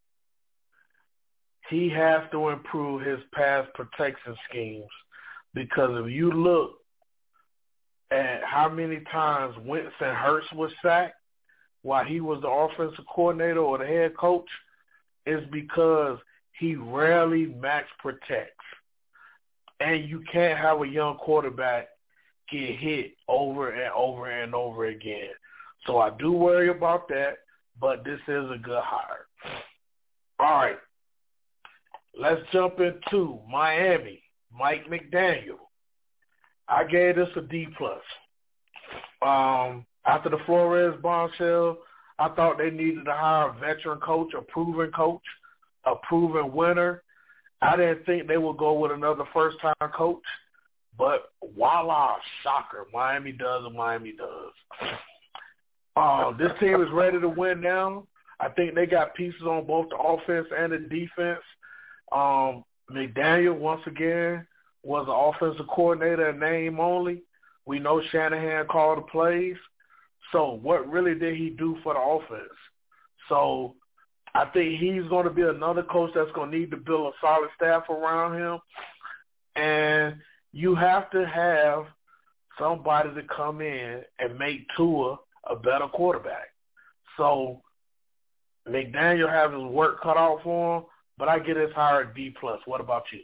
He has to improve his pass protection schemes because if you look at how many times Winston Hurst was sacked while he was the offensive coordinator or the head coach, it's because he rarely max protects. And you can't have a young quarterback get hit over and over and over again. So I do worry about that. But this is a good hire. All right. Let's jump into Miami, Mike McDaniel. I gave this a D plus. Um, after the Flores bombshell, I thought they needed to hire a veteran coach, a proven coach, a proven winner. I didn't think they would go with another first-time coach. But voila, shocker. Miami does and Miami does. Uh, this team is ready to win now. I think they got pieces on both the offense and the defense. Um, McDaniel, once again, was an offensive coordinator in name only. We know Shanahan called the plays. So what really did he do for the offense? So I think he's going to be another coach that's going to need to build a solid staff around him. And you have to have somebody to come in and make Tua a better quarterback. So McDaniel has his work cut out for him, but I get his hire at D plus. What about you?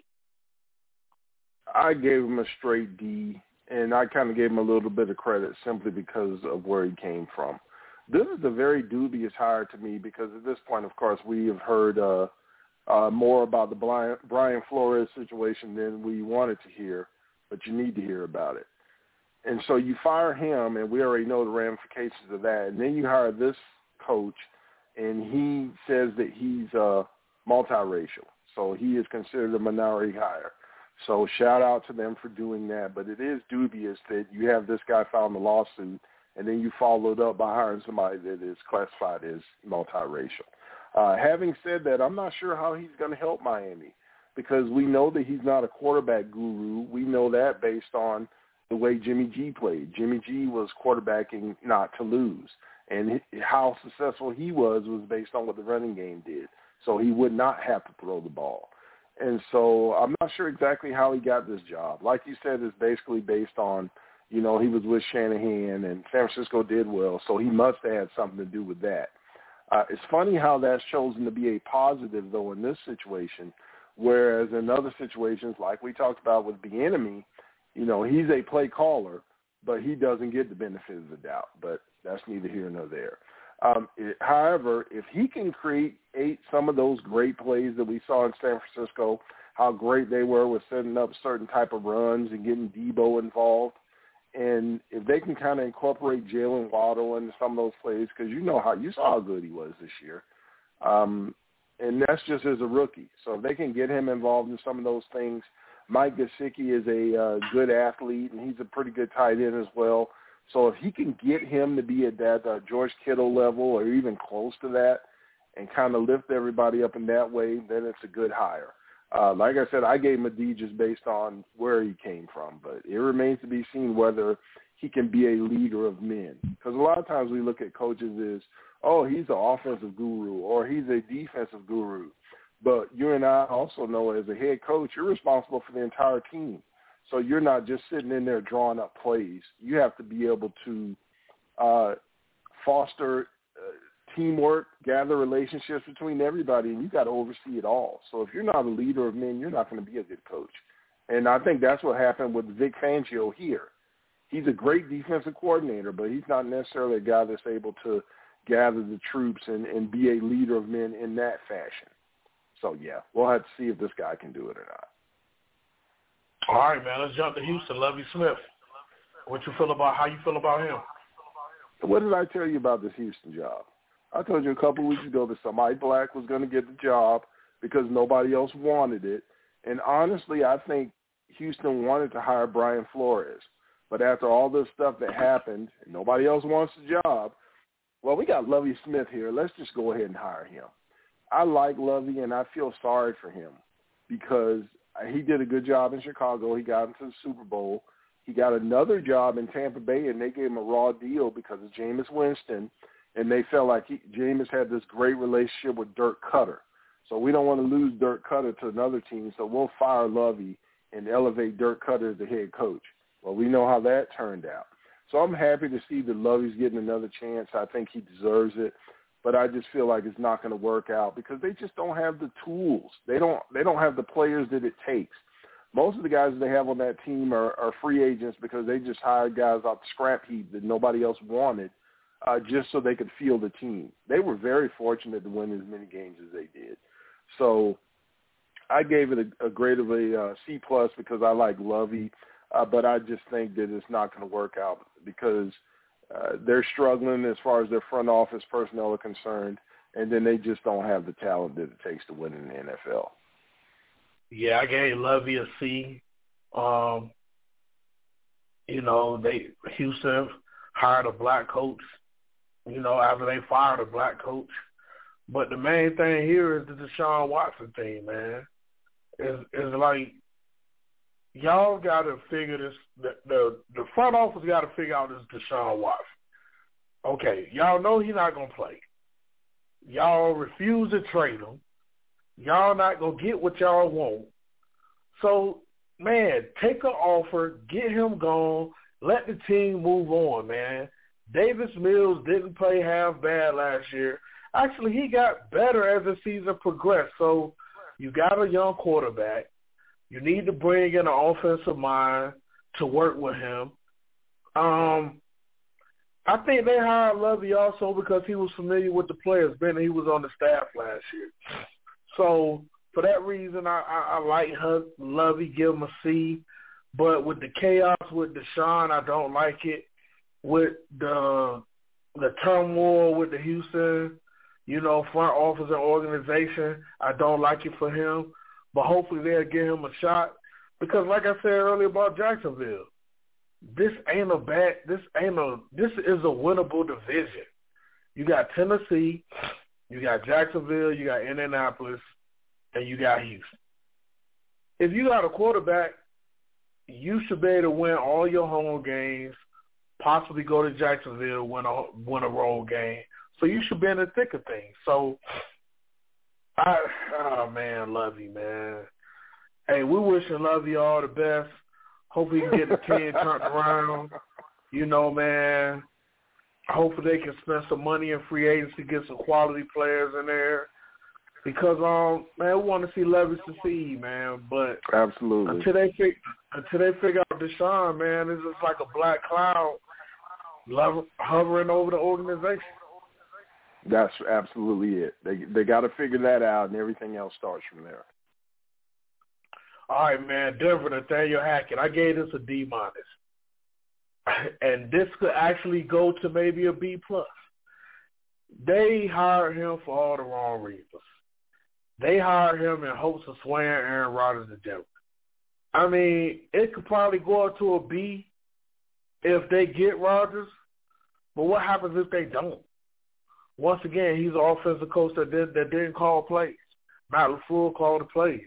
I gave him a straight D, and I kind of gave him a little bit of credit simply because of where he came from. This is a very dubious hire to me because at this point, of course, we have heard uh, uh, more about the Brian, Brian Flores situation than we wanted to hear, but you need to hear about it. And so you fire him, and we already know the ramifications of that. And then you hire this coach, and he says that he's uh, multiracial. So he is considered a minority hire. So shout out to them for doing that. But it is dubious that you have this guy filing a lawsuit, and then you followed up by hiring somebody that is classified as multiracial. Uh, having said that, I'm not sure how he's going to help Miami because we know that he's not a quarterback guru. We know that based on the way Jimmy G played. Jimmy G was quarterbacking not to lose, And how successful he was was based on what the running game did. So he would not have to throw the ball. And so I'm not sure exactly how he got this job. Like you said, it's basically based on, you know, he was with Shanahan and San Francisco did well, so he must have had something to do with that. Uh, it's funny how that's chosen to be a positive, though, in this situation, whereas in other situations, like we talked about with Bieniemy, you know, he's a play caller, but he doesn't get the benefit of the doubt. But that's neither here nor there. Um, it, however, if he can create some of those great plays that we saw in San Francisco, how great they were with setting up certain type of runs and getting Debo involved, and if they can kind of incorporate Jalen Waddle into some of those plays, because you know how you saw how good he was this year, um, and that's just as a rookie. So if they can get him involved in some of those things, Mike Gesicki is a uh, good athlete, and he's a pretty good tight end as well. So if he can get him to be at that uh, George Kittle level or even close to that and kind of lift everybody up in that way, then it's a good hire. Uh, like I said, I gave him a D just based on where he came from, but it remains to be seen whether he can be a leader of men. Because a lot of times we look at coaches as, oh, he's an offensive guru or he's a defensive guru. But you and I also know as a head coach, you're responsible for the entire team. So you're not just sitting in there drawing up plays. You have to be able to uh, foster uh, teamwork, gather relationships between everybody, and you got to oversee it all. So if you're not a leader of men, you're not going to be a good coach. And I think that's what happened with Vic Fangio here. He's a great defensive coordinator, but he's not necessarily a guy that's able to gather the troops and, and be a leader of men in that fashion. So, yeah, we'll have to see if this guy can do it or not. All right, man, let's jump to Houston. Lovie Smith. What you feel about, how you feel about him? What did I tell you about this Houston job? I told you a couple of weeks ago that somebody black was going to get the job because nobody else wanted it. And honestly, I think Houston wanted to hire Brian Flores. But after all this stuff that happened, and nobody else wants the job, well, we got Lovie Smith here. Let's just go ahead and hire him. I like Lovie, and I feel sorry for him because he did a good job in Chicago. He got into the Super Bowl. He got another job in Tampa Bay, and they gave him a raw deal because of Jameis Winston, and they felt like he, Jameis had this great relationship with Dirk Cutter. So we don't want to lose Dirk Cutter to another team, so we'll fire Lovie and elevate Dirk Cutter as the head coach. Well, we know how that turned out. So I'm happy to see that Lovie's getting another chance. I think he deserves it. But I just feel like it's not going to work out because they just don't have the tools. They don't they don't have the players that it takes. Most of the guys they have on that team are, are free agents because they just hired guys off the scrap heap that nobody else wanted uh, just so they could field the team. They were very fortunate to win as many games as they did. So I gave it a, a grade of a uh, C plus because I like Lovie, uh, but I just think that it's not going to work out because – Uh, they're struggling as far as their front office personnel are concerned, and then they just don't have the talent that it takes to win in the N F L. Yeah, I gave Lovie a C. Um, you know, they Houston hired a black coach, you know, after they fired a black coach. But the main thing here is the Deshaun Watson thing, man. It's, it's like y'all got to figure this. The, the the front office got to figure out this Deshaun Watson. Okay, y'all know he's not gonna play. Y'all refuse to trade him. Y'all not gonna get what y'all want. So, man, take an offer, get him gone, let the team move on, man. Davis Mills didn't play half bad last year. Actually, he got better as the season progressed. So, you got a young quarterback. You need to bring in an offensive mind to work with him. Um, I think they hired Lovie also because he was familiar with the players, being that he was on the staff last year. So for that reason, I, I, I like her, Lovie, give him a C. But with the chaos with Deshaun, I don't like it. With the the turmoil with the Houston, you know, front office and organization, I don't like it for him. But hopefully they'll give him a shot because, like I said earlier about Jacksonville, this ain't a bad. This ain't a. This is a winnable division. You got Tennessee, you got Jacksonville, you got Indianapolis, and you got Houston. If you got a quarterback, you should be able to win all your home games possibly go to Jacksonville, win a win a road game. So you should be in the thick of things. So, I oh man, Lovey, man. Hey, we wishing Lovey all the best. Hope he can get the team turned around. You know, man. Hopefully they can spend some money in free agency, get some quality players in there. Because, um, man, we want to see Lovey succeed, man. But absolutely, until they fig- until they figure out Deshaun, man, it's just like a black cloud love- hovering over the organization. That's absolutely it. They they got to figure that out, and everything else starts from there. All right, man. Denver, Nathaniel Hackett. I gave this a D minus, and this could actually go to maybe a B plus. They hired him for all the wrong reasons. They hired him in hopes of swaying Aaron Rodgers to Denver. I mean, it could probably go up to a B if they get Rodgers, but what happens if they don't? Once again, he's an offensive coach that, did, that didn't call plays. Matt LaFleur called the plays.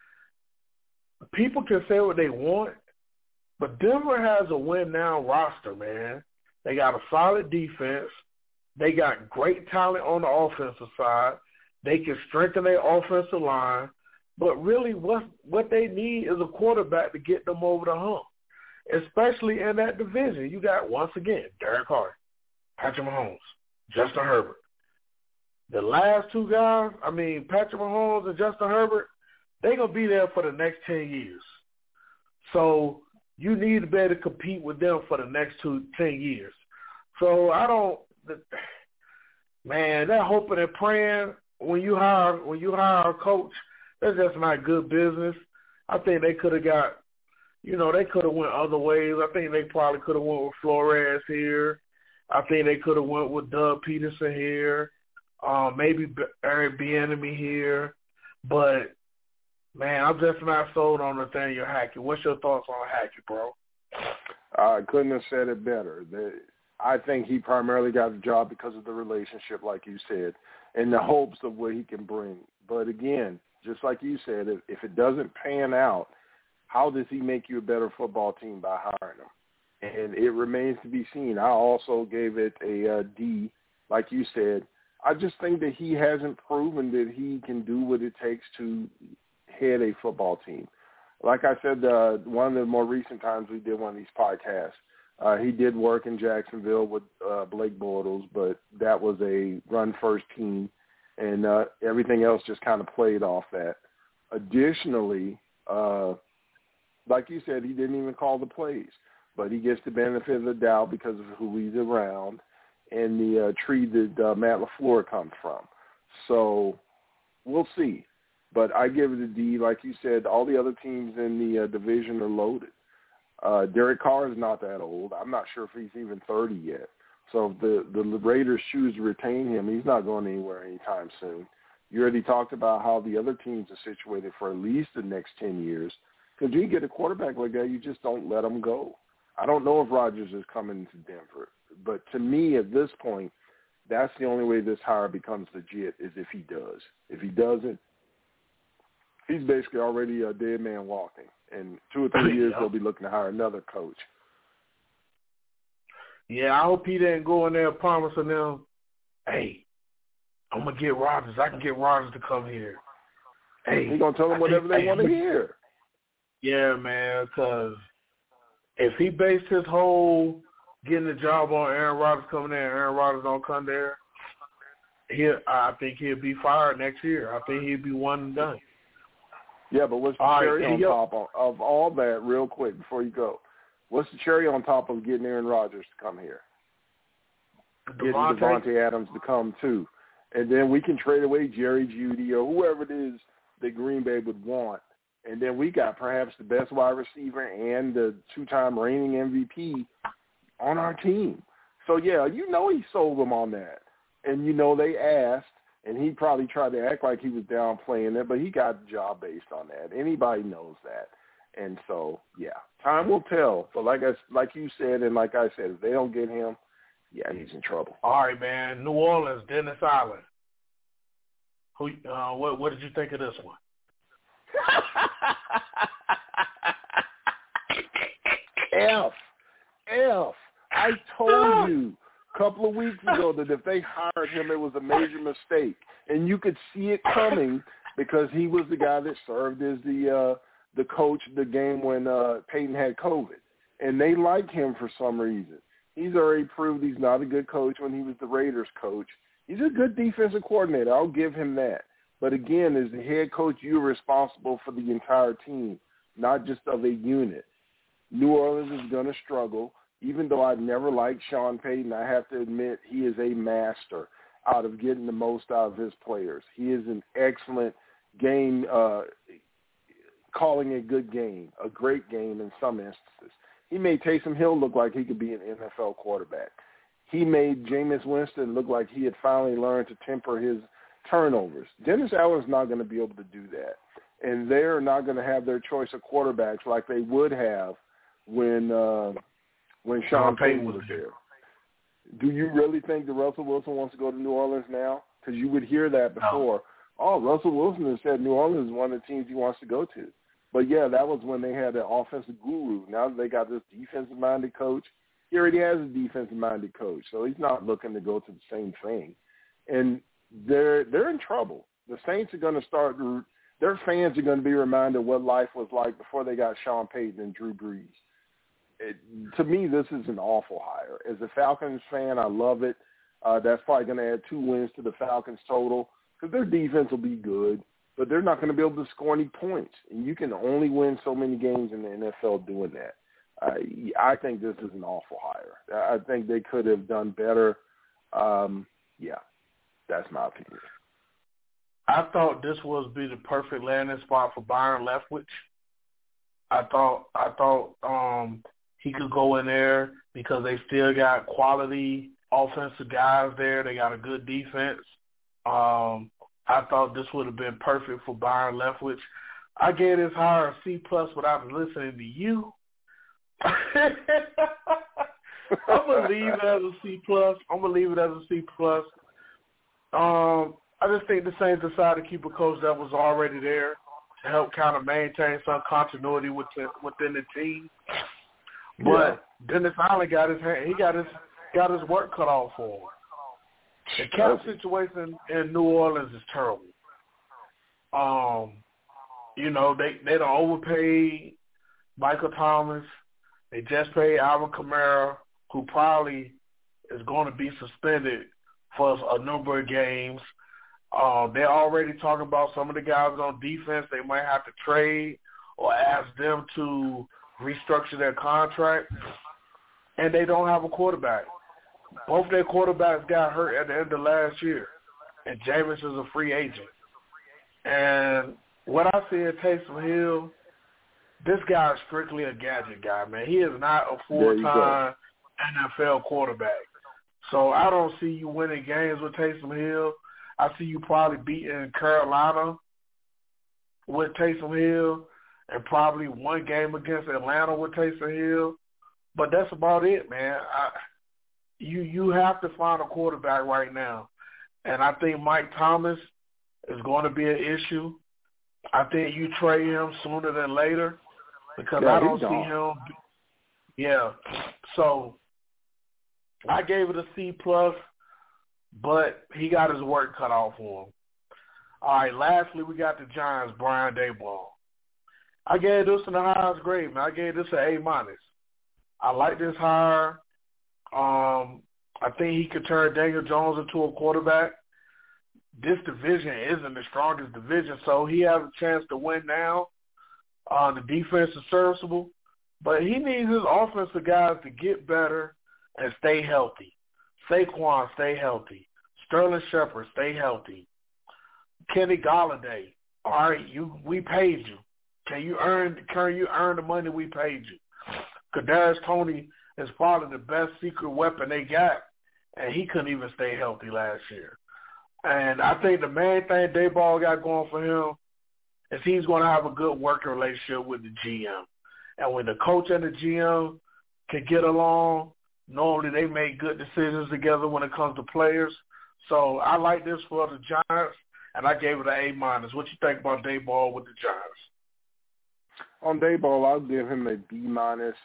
People can say what they want, but Denver has a win-now roster, man. They got a solid defense. They got great talent on the offensive side. They can strengthen their offensive line. But really what what they need is a quarterback to get them over the hump, especially in that division. You got, once again, Derek Carr, Patrick Mahomes, Justin Herbert. The last two guys, I mean, Patrick Mahomes and Justin Herbert, they're going to be there for the next ten years. So you need to be able to compete with them for the next two, ten years. So I don't – man, they're hoping and praying when you hire when you hire a coach, that's just not good business. I think they could have got – you know, they could have went other ways. I think they probably could have went with Flores here. I think they could have went with Doug Peterson here. Um, maybe Eric Bieniemy here. But, man, I'm just not sold on Nathaniel Hackett. What's your thoughts on Hackett, bro? I couldn't have said it better. I think he primarily got the job because of the relationship, like you said, and the hopes of what he can bring. But, again, just like you said, if it doesn't pan out, how does he make you a better football team by hiring him? And it remains to be seen. I also gave it a uh, D, like you said. I just think that he hasn't proven that he can do what it takes to head a football team. Like I said, uh, one of the more recent times we did one of these podcasts, uh, he did work in Jacksonville with uh, Blake Bortles, but that was a run-first team, and uh, everything else just kind of played off that. Additionally, uh, like you said, he didn't even call the plays, but he gets the benefit of the doubt because of who he's around and the uh, tree that uh, Matt LaFleur comes from. So we'll see. But I give it a D. Like you said, all the other teams in the uh, division are loaded. Uh, Derek Carr is not that old. I'm not sure if he's even thirty yet. So if the, the Raiders choose to retain him, he's not going anywhere anytime soon. You already talked about how the other teams are situated for at least the next ten years. Because you get a quarterback like that, you just don't let him go. I don't know if Rodgers is coming to Denver. But to me, at this point, that's the only way this hire becomes legit is if he does. If he doesn't, he's basically already a dead man walking. In two or three years, yeah. they'll be looking to hire another coach. Yeah, I hope he didn't go in there promising them, hey, I'm going to get Rodgers. I can get Rodgers to come here. Hey, he's going to tell them whatever think, they hey, want to hear. Yeah, man, because if he based his whole getting the job on Aaron Rodgers coming there, Aaron Rodgers don't come there, he I think he'll be fired next year. I think he'll be one and done. Yeah, but what's the all cherry right, on yo, top of, of all that, real quick, before you go? What's the cherry on top of getting Aaron Rodgers to come here? Getting Devontae, Devontae Adams to come, too. And then we can trade away Jerry Jeudy or whoever it is that Green Bay would want. And then we got perhaps the best wide receiver and the two-time reigning M V P on our team. So, yeah, you know he sold them on that. And, you know, they asked, and he probably tried to act like he was downplaying it, but he got the job based on that. Anybody knows that. And so, yeah, time will tell. But like I, like you said and like I said, if they don't get him, yeah, he's in trouble. All right, man. New Orleans, Dennis Allen. Who? Uh, what, what did you think of this one? F. F. I told you a couple of weeks ago that if they hired him, it was a major mistake. And you could see it coming because he was the guy that served as the uh, the coach the game when uh, Peyton had COVID. And they liked him for some reason. He's already proved he's not a good coach when he was the Raiders coach. He's a good defensive coordinator. I'll give him that. But again, as the head coach, you're responsible for the entire team, not just of a unit. New Orleans is going to struggle. Even though I've never liked Sean Payton, I have to admit he is a master out of getting the most out of his players. He is an excellent game, uh, calling a good game, a great game in some instances. He made Taysom Hill look like he could be an N F L quarterback. He made Jameis Winston look like he had finally learned to temper his turnovers. Dennis Allen's not going to be able to do that. And they're not going to have their choice of quarterbacks like they would have when uh, when Sean Payton was there. Do you really think that Russell Wilson wants to go to New Orleans now? Because you would hear that before. No. Oh, Russell Wilson has said New Orleans is one of the teams he wants to go to. But, yeah, that was when they had an offensive guru. Now that they got this defensive-minded coach, he already has a defensive-minded coach, so he's not looking to go to the same thing. And they're they're in trouble. The Saints are going to start – their fans are going to be reminded what life was like before they got Sean Payton and Drew Brees. It, to me, this is an awful hire. As a Falcons fan, I love it. Uh, that's probably going to add two wins to the Falcons total because their defense will be good, but they're not going to be able to score any points. And you can only win so many games in the N F L doing that. I, I think this is an awful hire. I think they could have done better. Um, yeah, that's my opinion. I thought this was be the perfect landing spot for Byron Leftwich. I thought I thought um, he could go in there because they still got quality offensive guys there. They got a good defense. Um, I thought this would have been perfect for Byron Leftwich. I gave this hire a C plus without listening to you. I'm gonna leave it as a C plus. I'm gonna leave it as a C plus. Um, I just think the Saints decided to keep a coach that was already there to help kind of maintain some continuity within within the team. But yeah. Dennis Allen got his hand, he got his got his work cut off for him. The cap situation in New Orleans is terrible. Um, you know they they don't overpay Michael Thomas. They just paid Alvin Kamara, who probably is going to be suspended for a number of games. Uh, they're already talking about some of the guys on defense they might have to trade or ask them to restructure their contract. And they don't have a quarterback. Both their quarterbacks got hurt at the end of last year. And Jameis is a free agent. And what I see at Taysom Hill, this guy is strictly a gadget guy, man. He is not a full-time N F L quarterback. So I don't see you winning games with Taysom Hill. I see you probably beating Carolina with Taysom Hill and probably one game against Atlanta with Taysom Hill. But that's about it, man. I, you you have to find a quarterback right now. And I think Mike Thomas is going to be an issue. I think you trade him sooner than later because yeah, I don't see him. Yeah. So I gave it a C plus, but he got his work cut off for him. All right, lastly, we got the Giants, Brian Daboll. I gave this in the highest grade, man. I gave this an A minus. I like this hire. Um, I think he could turn Daniel Jones into a quarterback. This division isn't the strongest division, so he has a chance to win now. Uh, the defense is serviceable, but he needs his offensive guys to get better and stay healthy. Saquon, stay healthy. Sterling Shepard, stay healthy. Kenny Golladay, all right, you we paid you. Can you earn? Can you earn the money we paid you? Kadarius Toney is probably the best secret weapon they got, and he couldn't even stay healthy last year. And I think the main thing Daboll got going for him is he's going to have a good working relationship with the G M. And when the coach and the G M can get along, normally they make good decisions together when it comes to players. So I like this for the Giants, and I gave it an A minus. What you think about Daboll with the Giants? On Daboll, I'll give him a B minus.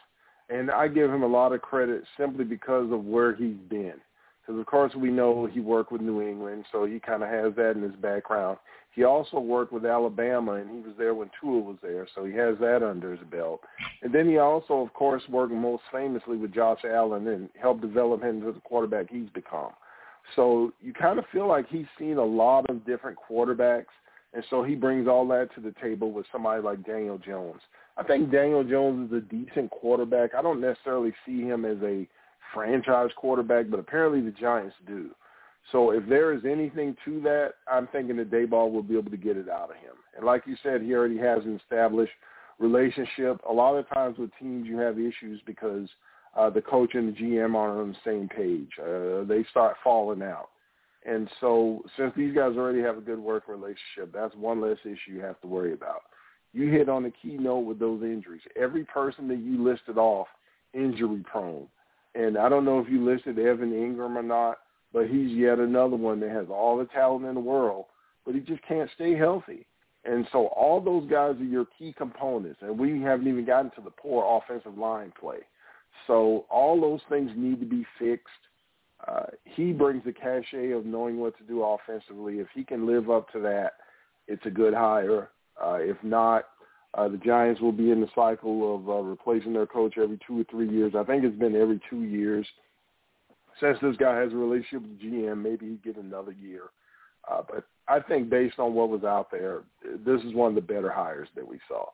And I give him a lot of credit simply because of where he's been. Because, of course, we know he worked with New England, so he kind of has that in his background. He also worked with Alabama, and he was there when Tua was there, so he has that under his belt. And then he also, of course, worked most famously with Josh Allen and helped develop him into the quarterback he's become. So you kind of feel like he's seen a lot of different quarterbacks, and so he brings all that to the table with somebody like Daniel Jones. I think Daniel Jones is a decent quarterback. I don't necessarily see him as a franchise quarterback, but apparently the Giants do. So if there is anything to that, I'm thinking that Daboll will be able to get it out of him. And like you said, he already has an established relationship. A lot of times with teams you have issues because uh, the coach and the G M aren't on the same page. Uh, they start falling out. And so since these guys already have a good working relationship, that's one less issue you have to worry about. You hit on the key note with those injuries. Every person that you listed off, injury prone. And I don't know if you listed Evan Ingram or not, but he's yet another one that has all the talent in the world, but he just can't stay healthy. And so all those guys are your key components, and we haven't even gotten to the poor offensive line play. So all those things need to be fixed. Uh, he brings the cachet of knowing what to do offensively. If he can live up to that, it's a good hire. Uh, if not, uh, the Giants will be in the cycle of uh, replacing their coach every two or three years. I think it's been every two years. Since this guy has a relationship with the G M, maybe he'd get another year. Uh, but I think based on what was out there, this is one of the better hires that we saw.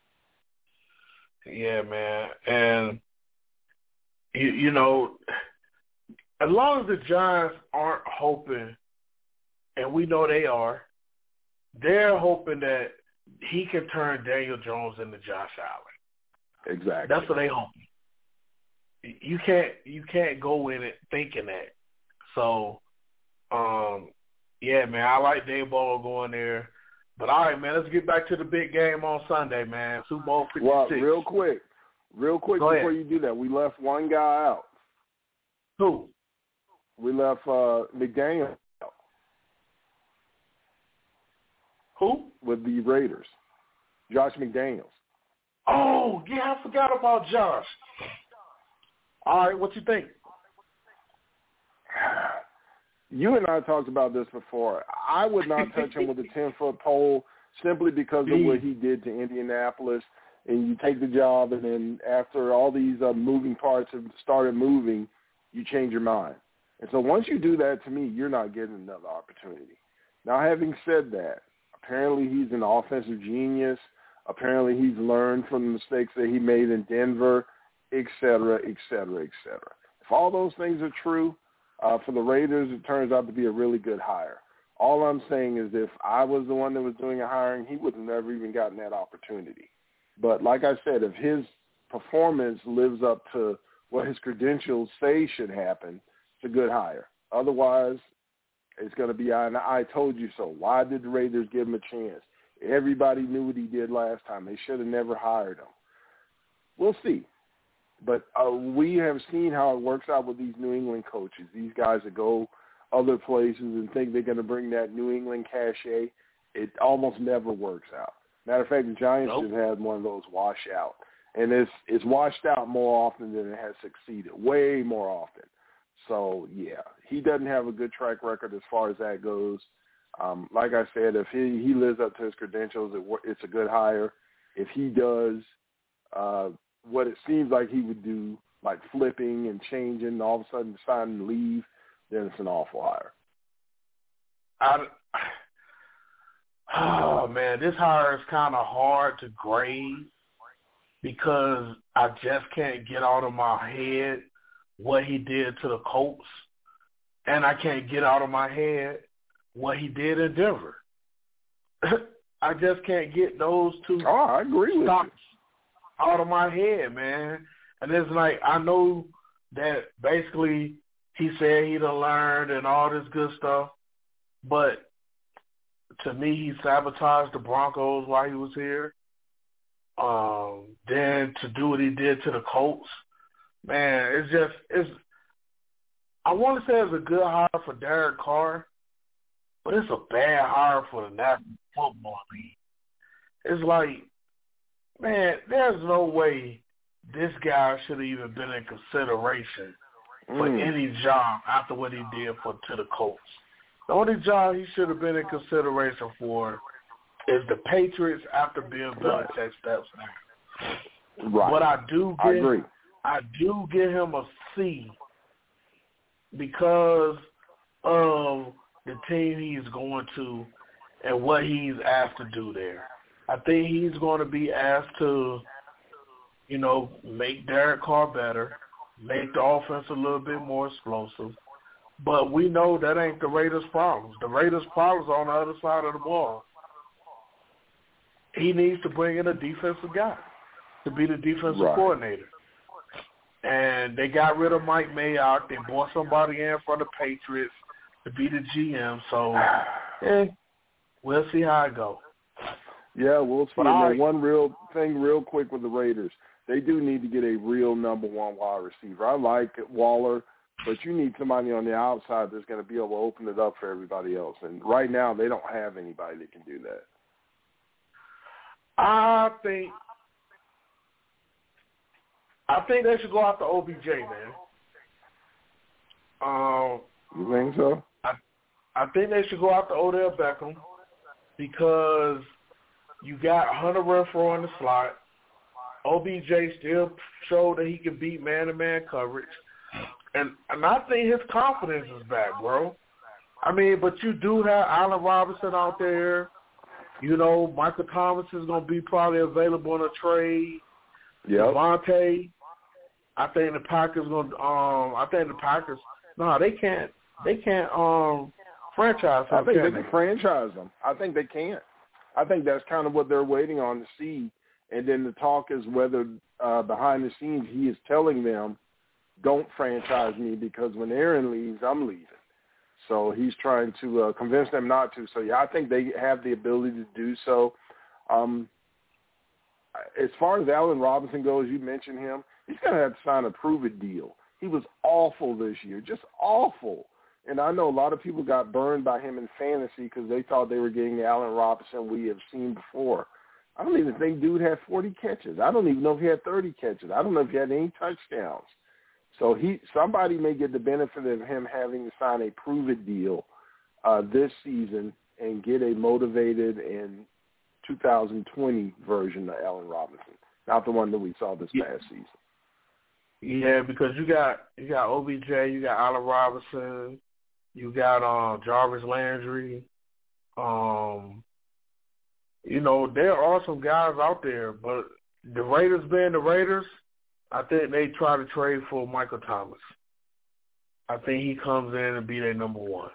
Yeah, man. And, you, you know, as long as the Giants aren't hoping, and we know they are, they're hoping that he can turn Daniel Jones into Josh Allen. Exactly. That's what they hoping. You can't you can't go in it thinking that. So, um, yeah, man, I like Daboll going there. But all right, man, let's get back to the big game on Sunday, man. Super Bowl fifty-six. Well, real quick, real quick Go before ahead. you do that, we left one guy out. Who? We left uh, McDaniel out. Who? With the Raiders. Josh McDaniels. Oh, yeah, I forgot about Josh. All right, what you think? You and I talked about this before. I would not touch him with a ten-foot pole simply because of what he did to Indianapolis. And you take the job, and then after all these uh, moving parts have started moving, you change your mind. And so once you do that, to me, you're not getting another opportunity. Now, having said that, apparently he's an offensive genius. Apparently he's learned from the mistakes that he made in Denver, et cetera, et cetera, et cetera. If all those things are true, uh, for the Raiders, it turns out to be a really good hire. All I'm saying is if I was the one that was doing a hiring, he would have never even gotten that opportunity. But like I said, if his performance lives up to what his credentials say should happen, it's a good hire. Otherwise, it's going to be, I, I told you so. Why did the Raiders give him a chance? Everybody knew what he did last time. They should have never hired him. We'll see. But uh, we have seen how it works out with these New England coaches. These guys that go other places and think they're going to bring that New England cachet, it almost never works out. Matter of fact, the Giants Nope. just had one of those wash out. And it's it's washed out more often than it has succeeded, way more often. So, yeah, he doesn't have a good track record as far as that goes. Um, like I said, if he, he lives up to his credentials, it, it's a good hire. If he does uh, what it seems like he would do, like flipping and changing and all of a sudden deciding to leave, then it's an awful hire. I, oh, man, this hire is kind of hard to grade because I just can't get out of my head what he did to the Colts, and I can't get out of my head what he did in Denver. I just can't get those two oh, I agree with stocks you. out of my head, man. And it's like I know that basically he said he'd have learned and all this good stuff, but to me he sabotaged the Broncos while he was here. Um, then to do what he did to the Colts, man, it's just it's. I want to say it's a good hire for Derek Carr, but it's a bad hire for the National Football League. It's like, man, there's no way this guy should have even been in consideration for Mm. any job after what he did for to the Colts. The only job he should have been in consideration for is the Patriots after Bill Belichick Right. steps down. Right. But I do I give, agree. I do give him a C because of the team he's going to and what he's asked to do there. I think he's going to be asked to, you know, make Derek Carr better, make the offense a little bit more explosive. But we know that ain't the Raiders' problems. The Raiders' problems are on the other side of the ball. He needs to bring in a defensive guy to be the defensive Right. coordinator. And they got rid of Mike Mayock. They brought somebody in from the Patriots to be the G M. So, eh, we'll see how it goes. Yeah, we'll see. But And I- then one real thing real quick with the Raiders, they do need to get a real number one wide receiver. I like Waller, but you need somebody on the outside that's going to be able to open it up for everybody else. And right now they don't have anybody that can do that. I think I think they should go after O B J, man. Um, You think so? I I think they should go after Odell Beckham because you got Hunter Renfrow in the slot. O B J still showed that he can beat man-to-man coverage. And and I think his confidence is back, bro. I mean, but you do have Allen Robinson out there. You know, Michael Thomas is going to be probably available in a trade. Yep. Devontae, I think the Packers going to, um, I think the Packers, no, they can't, they can't um, franchise him. I think can they can franchise them. I think they can. I think that's kind of what they're waiting on to see. And then the talk is whether uh, behind the scenes he is telling them, don't franchise me because when Aaron leaves, I'm leaving. So he's trying to uh, convince them not to. So, yeah, I think they have the ability to do so. Um, as far as Allen Robinson goes, you mentioned him. He's going to have to sign a prove-it deal. He was awful this year, just awful. And I know a lot of people got burned by him in fantasy because they thought they were getting the Allen Robinson we have seen before. I don't even think dude had forty catches. I don't even know if he had thirty catches. I don't know if he had any touchdowns. So he, somebody may get the benefit of him having to sign a prove-it deal uh, this season and get a motivated and two thousand twenty version of Allen Robinson, not the one that we saw this Yeah. past season. Yeah, because you got you got O B J, you got Allen Robinson, you got uh, Jarvis Landry. Um, you know, there are some guys out there, but the Raiders being the Raiders, I think they try to trade for Michael Thomas. I think he comes in and be their number one.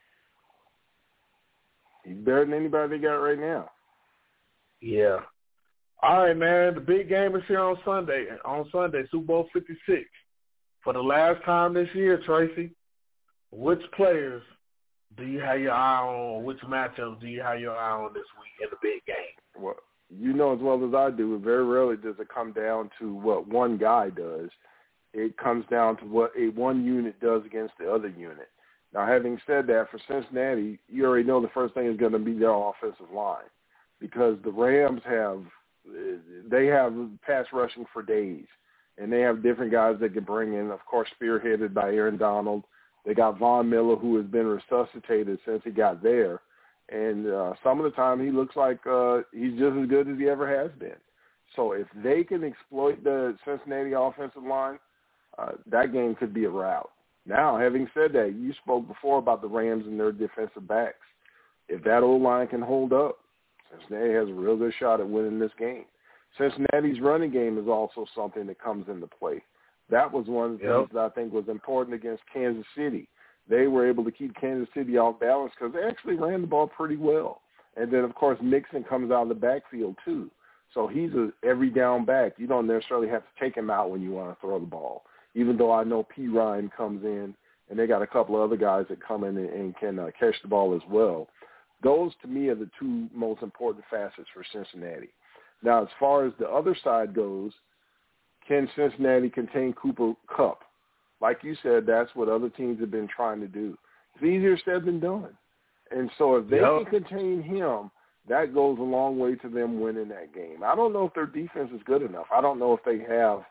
He's better than anybody they got right now. Yeah. All right, man. The big game is here on Sunday. On Sunday, Super Bowl fifty-six. For the last time this year, Tracy, which players do you have your eye on? Which matchups do you have your eye on this week in the big game? Well, you know as well as I do, very rarely does it come down to what one guy does. It comes down to what a one unit does against the other unit. Now, having said that, for Cincinnati, you already know the first thing is going to be their offensive line because the Rams have they have pass rushing for days, and they have different guys they can bring in, of course, spearheaded by Aaron Donald. They got Von Miller, who has been resuscitated since he got there, and uh, some of the time he looks like uh, he's just as good as he ever has been. So if they can exploit the Cincinnati offensive line, uh, that game could be a rout. Now, having said that, you spoke before about the Rams and their defensive backs. If that O-line can hold up, Cincinnati has a real good shot at winning this game. Cincinnati's running game is also something that comes into play. That was one of the Yep. things that I think was important against Kansas City. They were able to keep Kansas City off balance because they actually ran the ball pretty well. And then, of course, Mixon comes out of the backfield too. So he's a every down back. You don't necessarily have to take him out when you want to throw the ball, even though I know P. Ryan comes in, and they got a couple of other guys that come in and, and can uh, catch the ball as well. Those, to me, are the two most important facets for Cincinnati. Now, as far as the other side goes, can Cincinnati contain Cooper Kupp? Like you said, that's what other teams have been trying to do. It's easier said than done. And so if they Yep. can contain him, that goes a long way to them winning that game. I don't know if their defense is good enough. I don't know if they have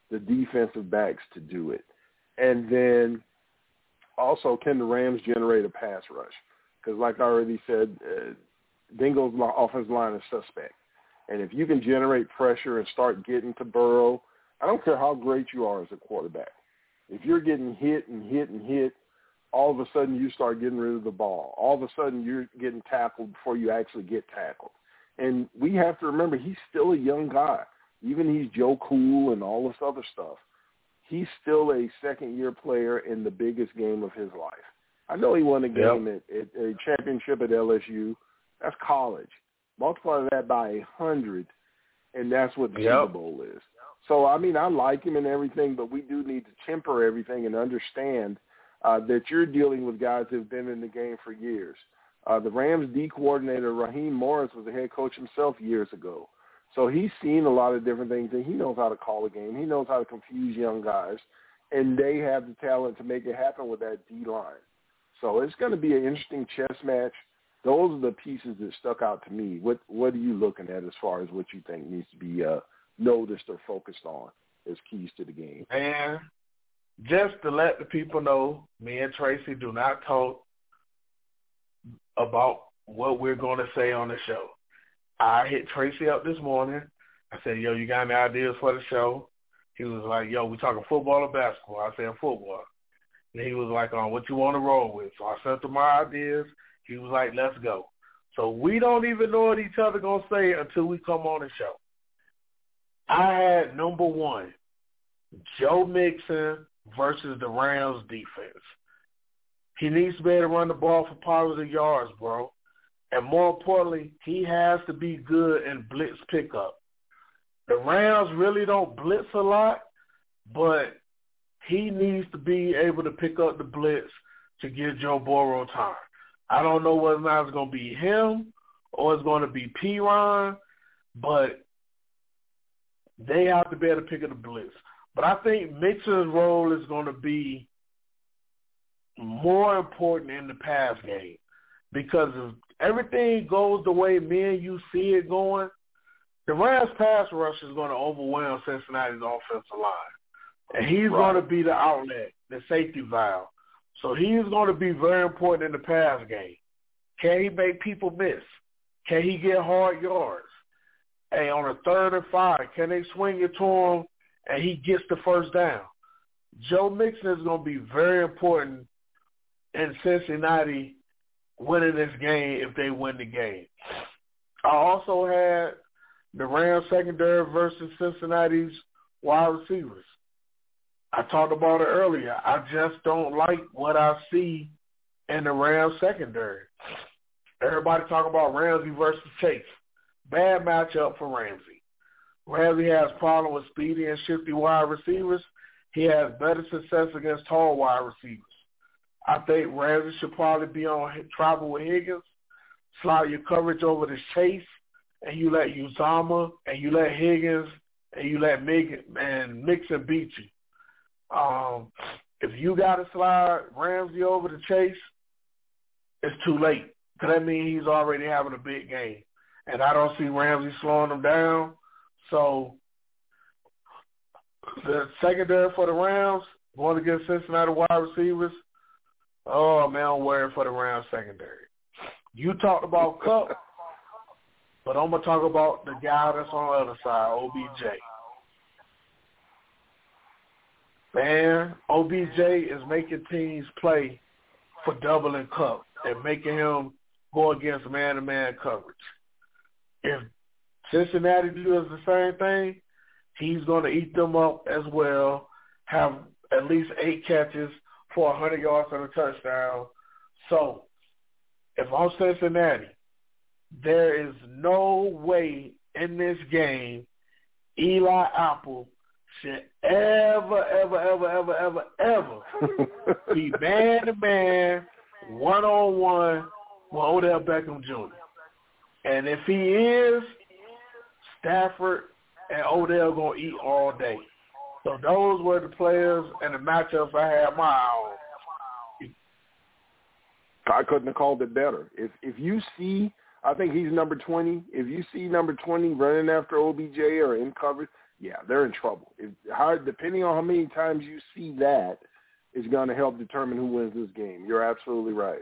the defensive backs to do it? And then also, can the Rams generate a pass rush? Because like I already said, uh, Dingo's offensive line is suspect. And if you can generate pressure and start getting to Burrow, I don't care how great you are as a quarterback. If you're getting hit and hit and hit, all of a sudden you start getting rid of the ball. All of a sudden you're getting tackled before you actually get tackled. And we have to remember he's still a young guy. Even he's Joe Cool and all this other stuff. He's still a second-year player in the biggest game of his life. I know he won a game yep. at, at a championship at L S U. That's college. Multiply that by a hundred, and that's what the yep. Super Bowl is. So, I mean, I like him and everything, but we do need to temper everything and understand uh, that you're dealing with guys who have been in the game for years. Uh, the Rams D coordinator, Raheem Morris, was the head coach himself years ago. So he's seen a lot of different things, and he knows how to call a game. He knows how to confuse young guys, and they have the talent to make it happen with that D-line. So it's going to be an interesting chess match. Those are the pieces that stuck out to me. What What are you looking at as far as what you think needs to be uh, noticed or focused on as keys to the game? And just to let the people know, me and Tracy do not talk about what we're going to say on the show. I hit Tracy up this morning. I said, yo, you got any ideas for the show? He was like, yo, we talking football or basketball? I said, football. And he was like, um, what you want to roll with? So I sent him my ideas. He was like, let's go. So we don't even know what each other going to say until we come on the show. I had number one, Joe Mixon versus the Rams defense. He needs to be able to run the ball for positive yards, bro. And more importantly, he has to be good in blitz pickup. The Rams really don't blitz a lot, but he needs to be able to pick up the blitz to give Joe Burrow time. I don't know whether or not it's going to be him or it's going to be P-Ron, but they have to be able to pick up the blitz. But I think Mixon's role is going to be more important in the pass game because if everything goes the way me and you see it going, the Rams pass rush is going to overwhelm Cincinnati's offensive line. And he's right. going to be the outlet, the safety valve. So he's going to be very important in the pass game. Can he make people miss? Can he get hard yards? Hey, on a third and five, can they swing it to him and he gets the first down? Joe Mixon is going to be very important in Cincinnati winning this game if they win the game. I also had the Rams secondary versus Cincinnati's wide receivers. I talked about it earlier. I just don't like what I see in the Rams secondary. Everybody talking about Ramsey versus Chase. Bad matchup for Ramsey. Ramsey has problem with speedy and shifty wide receivers. He has better success against tall wide receivers. I think Ramsey should probably be on travel with Higgins, slide your coverage over to Chase, and you let Uzama and you let Higgins and you let Mig and Mixon beat you. Um, if you got to slide Ramsey over to Chase, it's too late because that means he's already having a big game. And I don't see Ramsey slowing him down. So the secondary for the Rams, going against Cincinnati wide receivers, oh, man, I'm worried for the Rams secondary. You talked about Kupp, but I'm going to talk about the guy that's on the other side, O B J. Man, O B J is making teams play for doubling Kupp and making him go against man-to-man coverage. If Cincinnati does the same thing, he's going to eat them up as well, have at least eight catches for one hundred yards and a touchdown. So if I'm Cincinnati, there is no way in this game Eli Apple should ever, ever, ever, ever, ever, ever be man-to-man, one-on-one with Odell Beckham Junior And if he is, Stafford and Odell going to eat all day. So those were the players and the matchups I had my eye on. I couldn't have called it better. If if you see, I think he's number twenty. If you see number twenty running after O B J or in coverage, yeah, they're in trouble. If, how, depending on how many times you see that, is going to help determine who wins this game. You're absolutely right.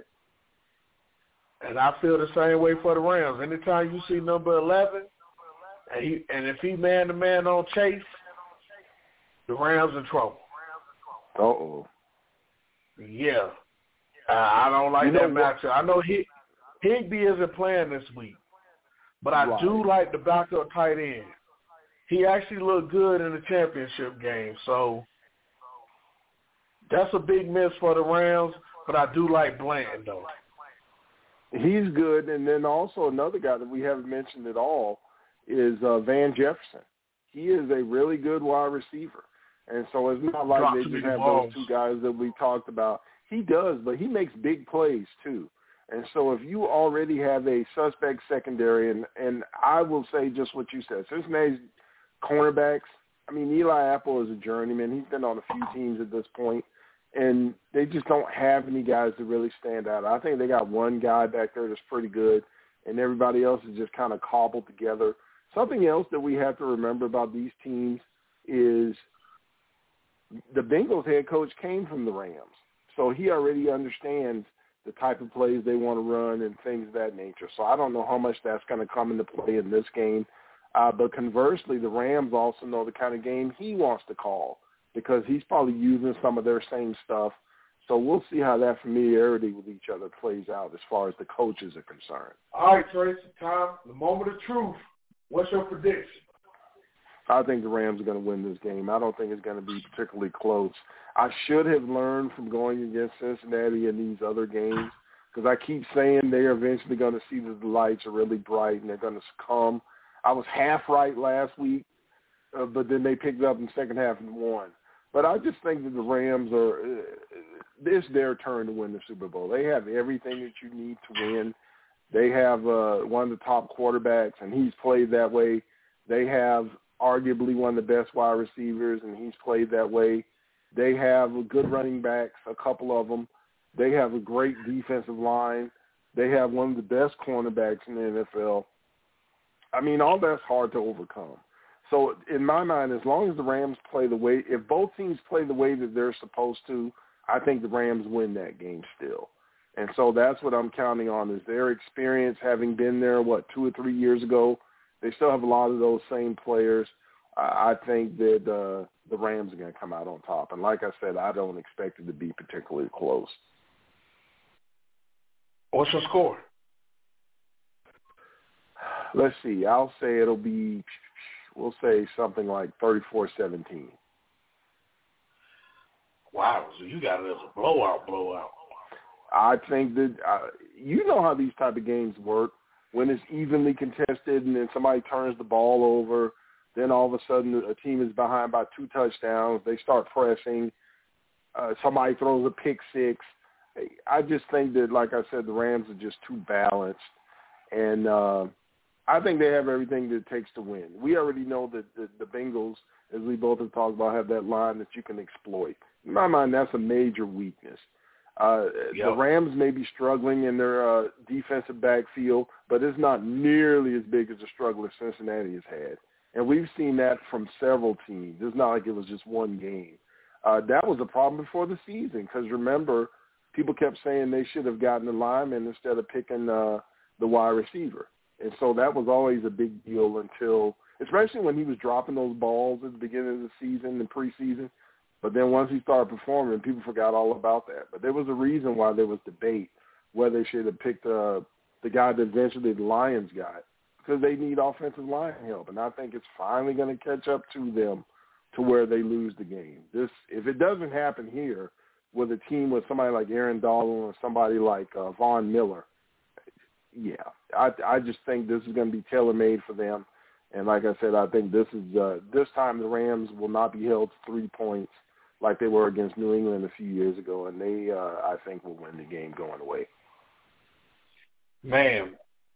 And I feel the same way for the Rams. Anytime you see number eleven, and, he, and if he man-to-man on Chase, the Rams in trouble. Uh-oh. Yeah. Uh, I don't like you know that matchup. I know Hig- Higbee isn't playing this week, but I right. do like the backup tight end. He actually looked good in the championship game, so that's a big miss for the Rams, but I do like Bland, though. He's good, and then also another guy that we haven't mentioned at all is uh, Van Jefferson. He is a really good wide receiver, and so it's not like Drop they to just the have balls. those two guys that we talked about. He does, but he makes big plays too. And so if you already have a suspect secondary, and, and I will say just what you said, Cincinnati's cornerbacks, I mean, Eli Apple is a journeyman. He's been on a few teams at this point, and they just don't have any guys that really stand out. I think they got one guy back there that's pretty good, and everybody else is just kind of cobbled together. Something else that we have to remember about these teams is the Bengals head coach came from the Rams, so he already understands the type of plays they want to run and things of that nature. So I don't know how much that's going to come into play in this game. Uh, but conversely, the Rams also know the kind of game he wants to call because he's probably using some of their same stuff. So we'll see how that familiarity with each other plays out as far as the coaches are concerned. All right, Tracy, time, the moment of truth. What's your prediction? I think the Rams are going to win this game. I don't think it's going to be particularly close. I should have learned from going against Cincinnati in these other games because I keep saying they're eventually going to see that the lights are really bright and they're going to succumb. I was half right last week, uh, but then they picked it up in the second half and won. But I just think that the Rams are uh, – it's their turn to win the Super Bowl. They have everything that you need to win. They have uh, one of the top quarterbacks, and he's played that way. They have arguably one of the best wide receivers, and he's played that way. They have good running backs, a couple of them. They have a great defensive line. They have one of the best cornerbacks in the N F L. I mean, all that's hard to overcome. So in my mind, as long as the Rams play the way – if both teams play the way that they're supposed to, I think the Rams win that game still. And so that's what I'm counting on is their experience having been there, what, two or three years ago. They still have a lot of those same players. I think that uh, the Rams are going to come out on top. And like I said, I don't expect it to be particularly close. What's your score? Let's see. I'll say it'll be, we'll say something like thirty-four seventeen. Wow, so you got it as a blowout, blowout. I think that, uh, you know how these type of games work. When it's evenly contested and then somebody turns the ball over, then all of a sudden a team is behind by two touchdowns. They start pressing. Uh, somebody throws a pick six. I just think that, like I said, the Rams are just too balanced. And uh, I think they have everything that it takes to win. We already know that the, the Bengals, as we both have talked about, have that line that you can exploit. In my mind, that's a major weakness. Uh, yep. The Rams may be struggling in their uh, defensive backfield, but it's not nearly as big as the struggle that Cincinnati has had. And we've seen that from several teams. It's not like it was just one game. Uh, that was a problem before the season because, remember, people kept saying they should have gotten a lineman instead of picking uh, the wide receiver. And so that was always a big deal until, especially when he was dropping those balls at the beginning of the season and preseason. But then once he started performing, people forgot all about that. But there was a reason why there was debate whether they should have picked uh, the guy that eventually the Lions got because they need offensive line help. And I think it's finally going to catch up to them to where they lose the game. This, if it doesn't happen here with a team with somebody like Aaron Donald or somebody like uh, Von Miller, yeah, I, I just think this is going to be tailor-made for them. And like I said, I think this is uh, this time the Rams will not be held to three points like they were against New England a few years ago, and they, uh, I think, will win the game going away. Man,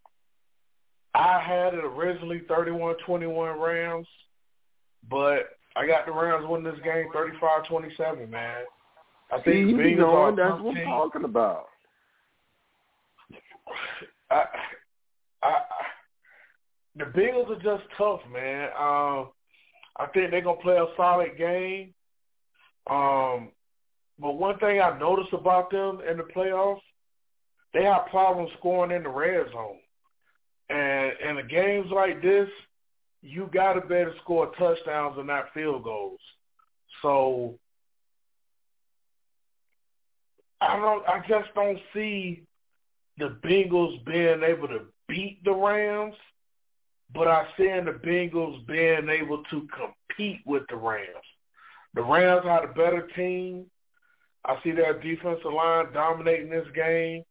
I had it originally thirty-one twenty-one Rams, but I got the Rams winning this game thirty-five twenty-seven, man. I think See, the Bengals know, are that's what I'm talking about. I, I, the Bengals are just tough, man. Um, I think they're going to play a solid game. Um, but one thing I noticed about them in the playoffs, they have problems scoring in the red zone. And in the games like this, you got to be able to score touchdowns and not field goals. So I don't. I just don't see the Bengals being able to beat the Rams, but I see the Bengals being able to compete with the Rams. The Rams are the better team. I see their defensive line dominating this game.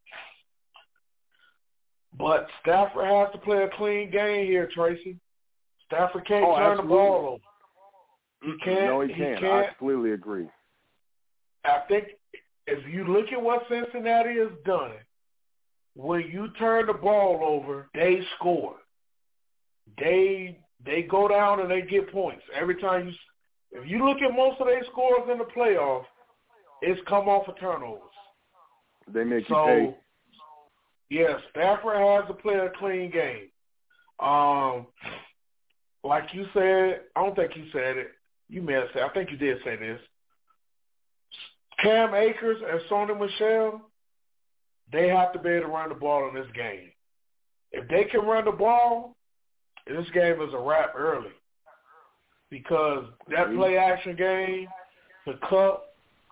But Stafford has to play a clean game here, Tracy. Stafford can't oh, turn absolutely. the ball over. He can't. No, he he can't. can't. I completely agree. I think if you look at what Cincinnati has done, when you turn the ball over, they score. They they go down and they get points every time you. If you look at most of their scores in the playoffs, it's come off of turnovers. They make so, you pay. Yes, Stafford has to play a clean game. Um, like you said, I don't think you said it. You may have said. I think you did say this. Cam Akers and Sony Michel, they have to be able to run the ball in this game. If they can run the ball, this game is a wrap early. Because that play-action game, the Kupp,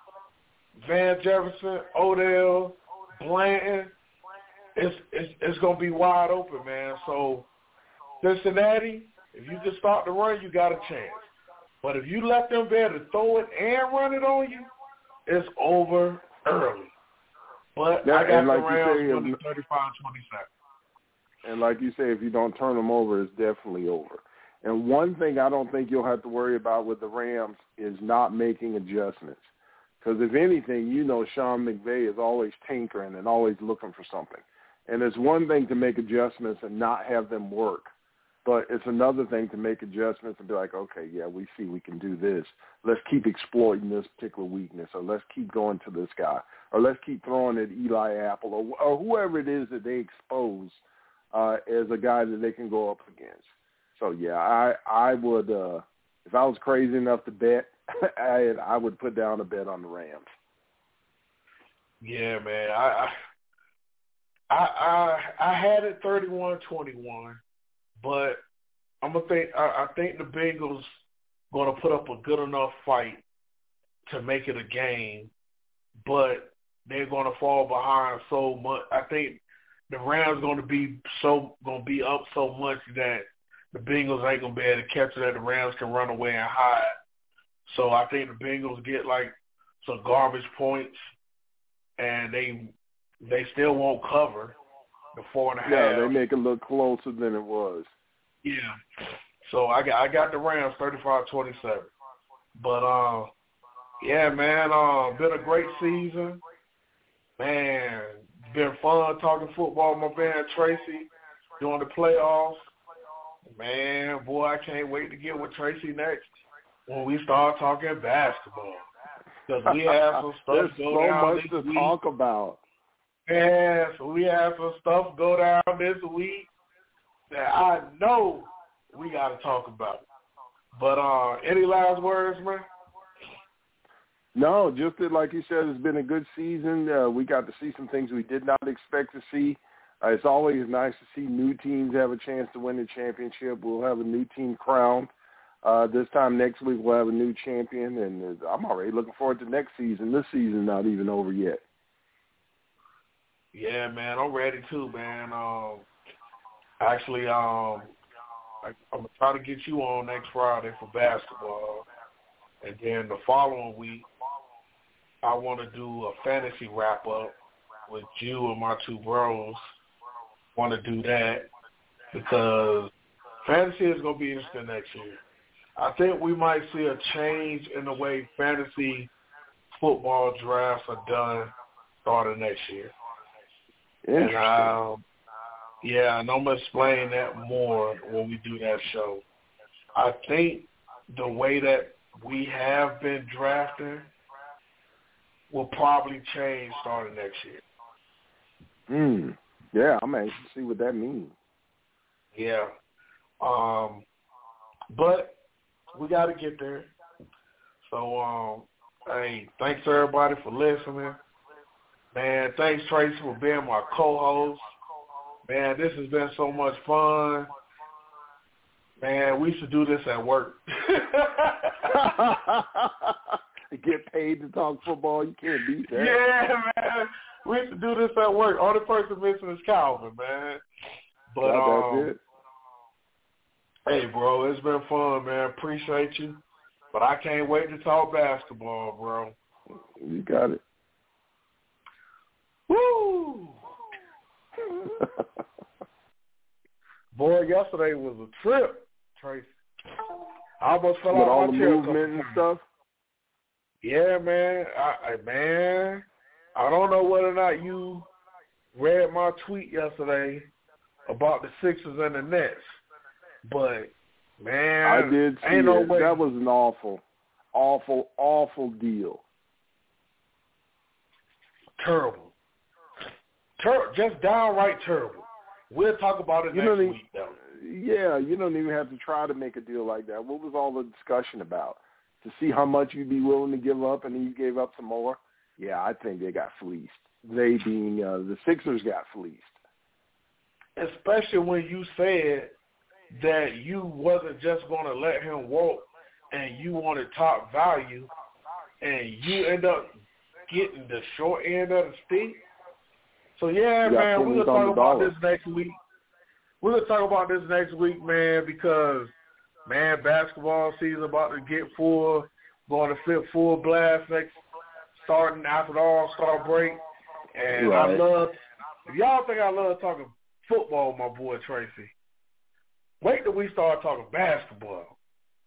Van Jefferson, Odell, Blanton, it's, it's, it's going to be wide open, man. So Cincinnati, if you can start the run, you got a chance. But if you let them be able to throw it and run it on you, it's over early. But yeah, I got like the Rams say, winning thirty-five twenty-seven. And like you say, if you don't turn them over, it's definitely over. And one thing I don't think you'll have to worry about with the Rams is not making adjustments. Because if anything, you know Sean McVay is always tinkering and always looking for something. And it's one thing to make adjustments and not have them work. But it's another thing to make adjustments and be like, okay, yeah, we see we can do this. Let's keep exploiting this particular weakness, or let's keep going to this guy, or let's keep throwing at Eli Apple, or, or whoever it is that they expose uh, as a guy that they can go up against. So, yeah, I I would, uh, if I was crazy enough to bet, I, I would put down a bet on the Rams. Yeah, man. I I I, I had it thirty-one twenty-one. But I'm gonna think. I, I think the Bengals gonna put up a good enough fight to make it a game, but they're gonna fall behind so much. I think the Rams gonna be so gonna be up so much that the Bengals ain't gonna be able to catch it. That the Rams can run away and hide. So I think the Bengals get like some garbage points, and they they still won't cover the four and a half. Yeah, they make it look closer than it was. Yeah. So I got I got the Rams thirty-five twenty-seven. But uh, yeah, man, uh, been a great season. Man, been fun talking football with my man Tracy during the playoffs. Man, boy, I can't wait to get with Tracy next when we start talking basketball. Because we have some stuff There's go so down much this to week. talk about. Yeah, so we have some stuff go down this week that I know we got to talk about. But uh, any last words, man? No, just that, like you said, it's been a good season. Uh, we got to see some things we did not expect to see. Uh, it's always nice to see new teams have a chance to win the championship. We'll have a new team crowned. Uh, this time next week we'll have a new champion, and uh, I'm already looking forward to next season. This season's not even over yet. Yeah, man, I'm ready too, man. Um, actually, um, I, I'm gonna try to get you on next Friday for basketball, and then the following week, I want to do a fantasy wrap up with you and my two bros. Want to do that because fantasy is gonna be interesting next year. I think we might see a change in the way fantasy football drafts are done starting next year. And um, yeah, and I'm gonna explain that more when we do that show. I think the way that we have been drafting will probably change starting next year. Hmm. Yeah, I'm anxious to see what that means. Yeah. Um, but We got to get there. So, um, hey, thanks everybody for listening. Man, thanks Tracy for being my co-host. Man, this has been so much fun. Man, we should do this at work. Get paid to talk football. You can't beat that. Yeah, man. We should do this at work. Only person missing is Calvin, man. But yeah, um, that's it. Hey, bro, it's been fun, man. Appreciate you. But I can't wait to talk basketball, bro. You got it. Woo! Boy, yesterday was a trip, Tracy. I almost fell With out all of the my chair. movement and stuff? Yeah, man. I, I, man, I don't know whether or not you read my tweet yesterday about the Sixers and the Nets, but, man, I did see ain't no it. way. That was an awful, awful, awful deal. Terrible. Ter- just downright terrible. We'll talk about it you next even, week, though. Yeah, you don't even have to try to make a deal like that. What was all the discussion about? To see how much you'd be willing to give up, and then you gave up some more? Yeah, I think they got fleeced. They being uh, the Sixers got fleeced. Especially when you said that you wasn't just going to let him walk and you wanted top value, and you end up getting the short end of the stick. So, yeah, man, we're going to talk about this next week. We're going to talk about this next week, man, because, man, basketball season about to get full, going to flip full blast next, starting after the All-Star break. And right. I love, if y'all think I love talking football with my boy Tracy, wait till we start talking basketball.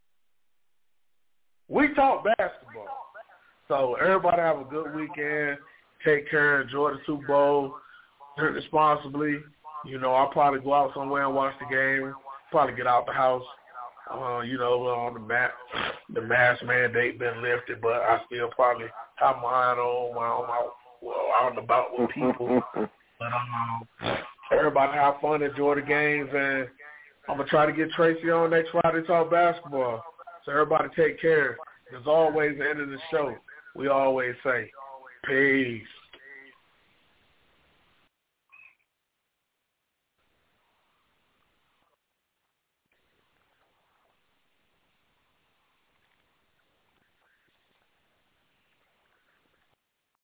We talk basketball. So everybody have a good weekend. Take care. Enjoy the Super Bowl. Drink responsibly. You know, I'll probably go out somewhere and watch the game. Probably get out the house. Uh, you know, on the map, the mask mandate been lifted, but I still probably have mine on while I'm out, well, out and about with people. But um, everybody have fun, enjoy the games, and I'm gonna try to get Tracy on next Friday to talk basketball. So everybody take care. As always, at the end of the show, we always say, peace.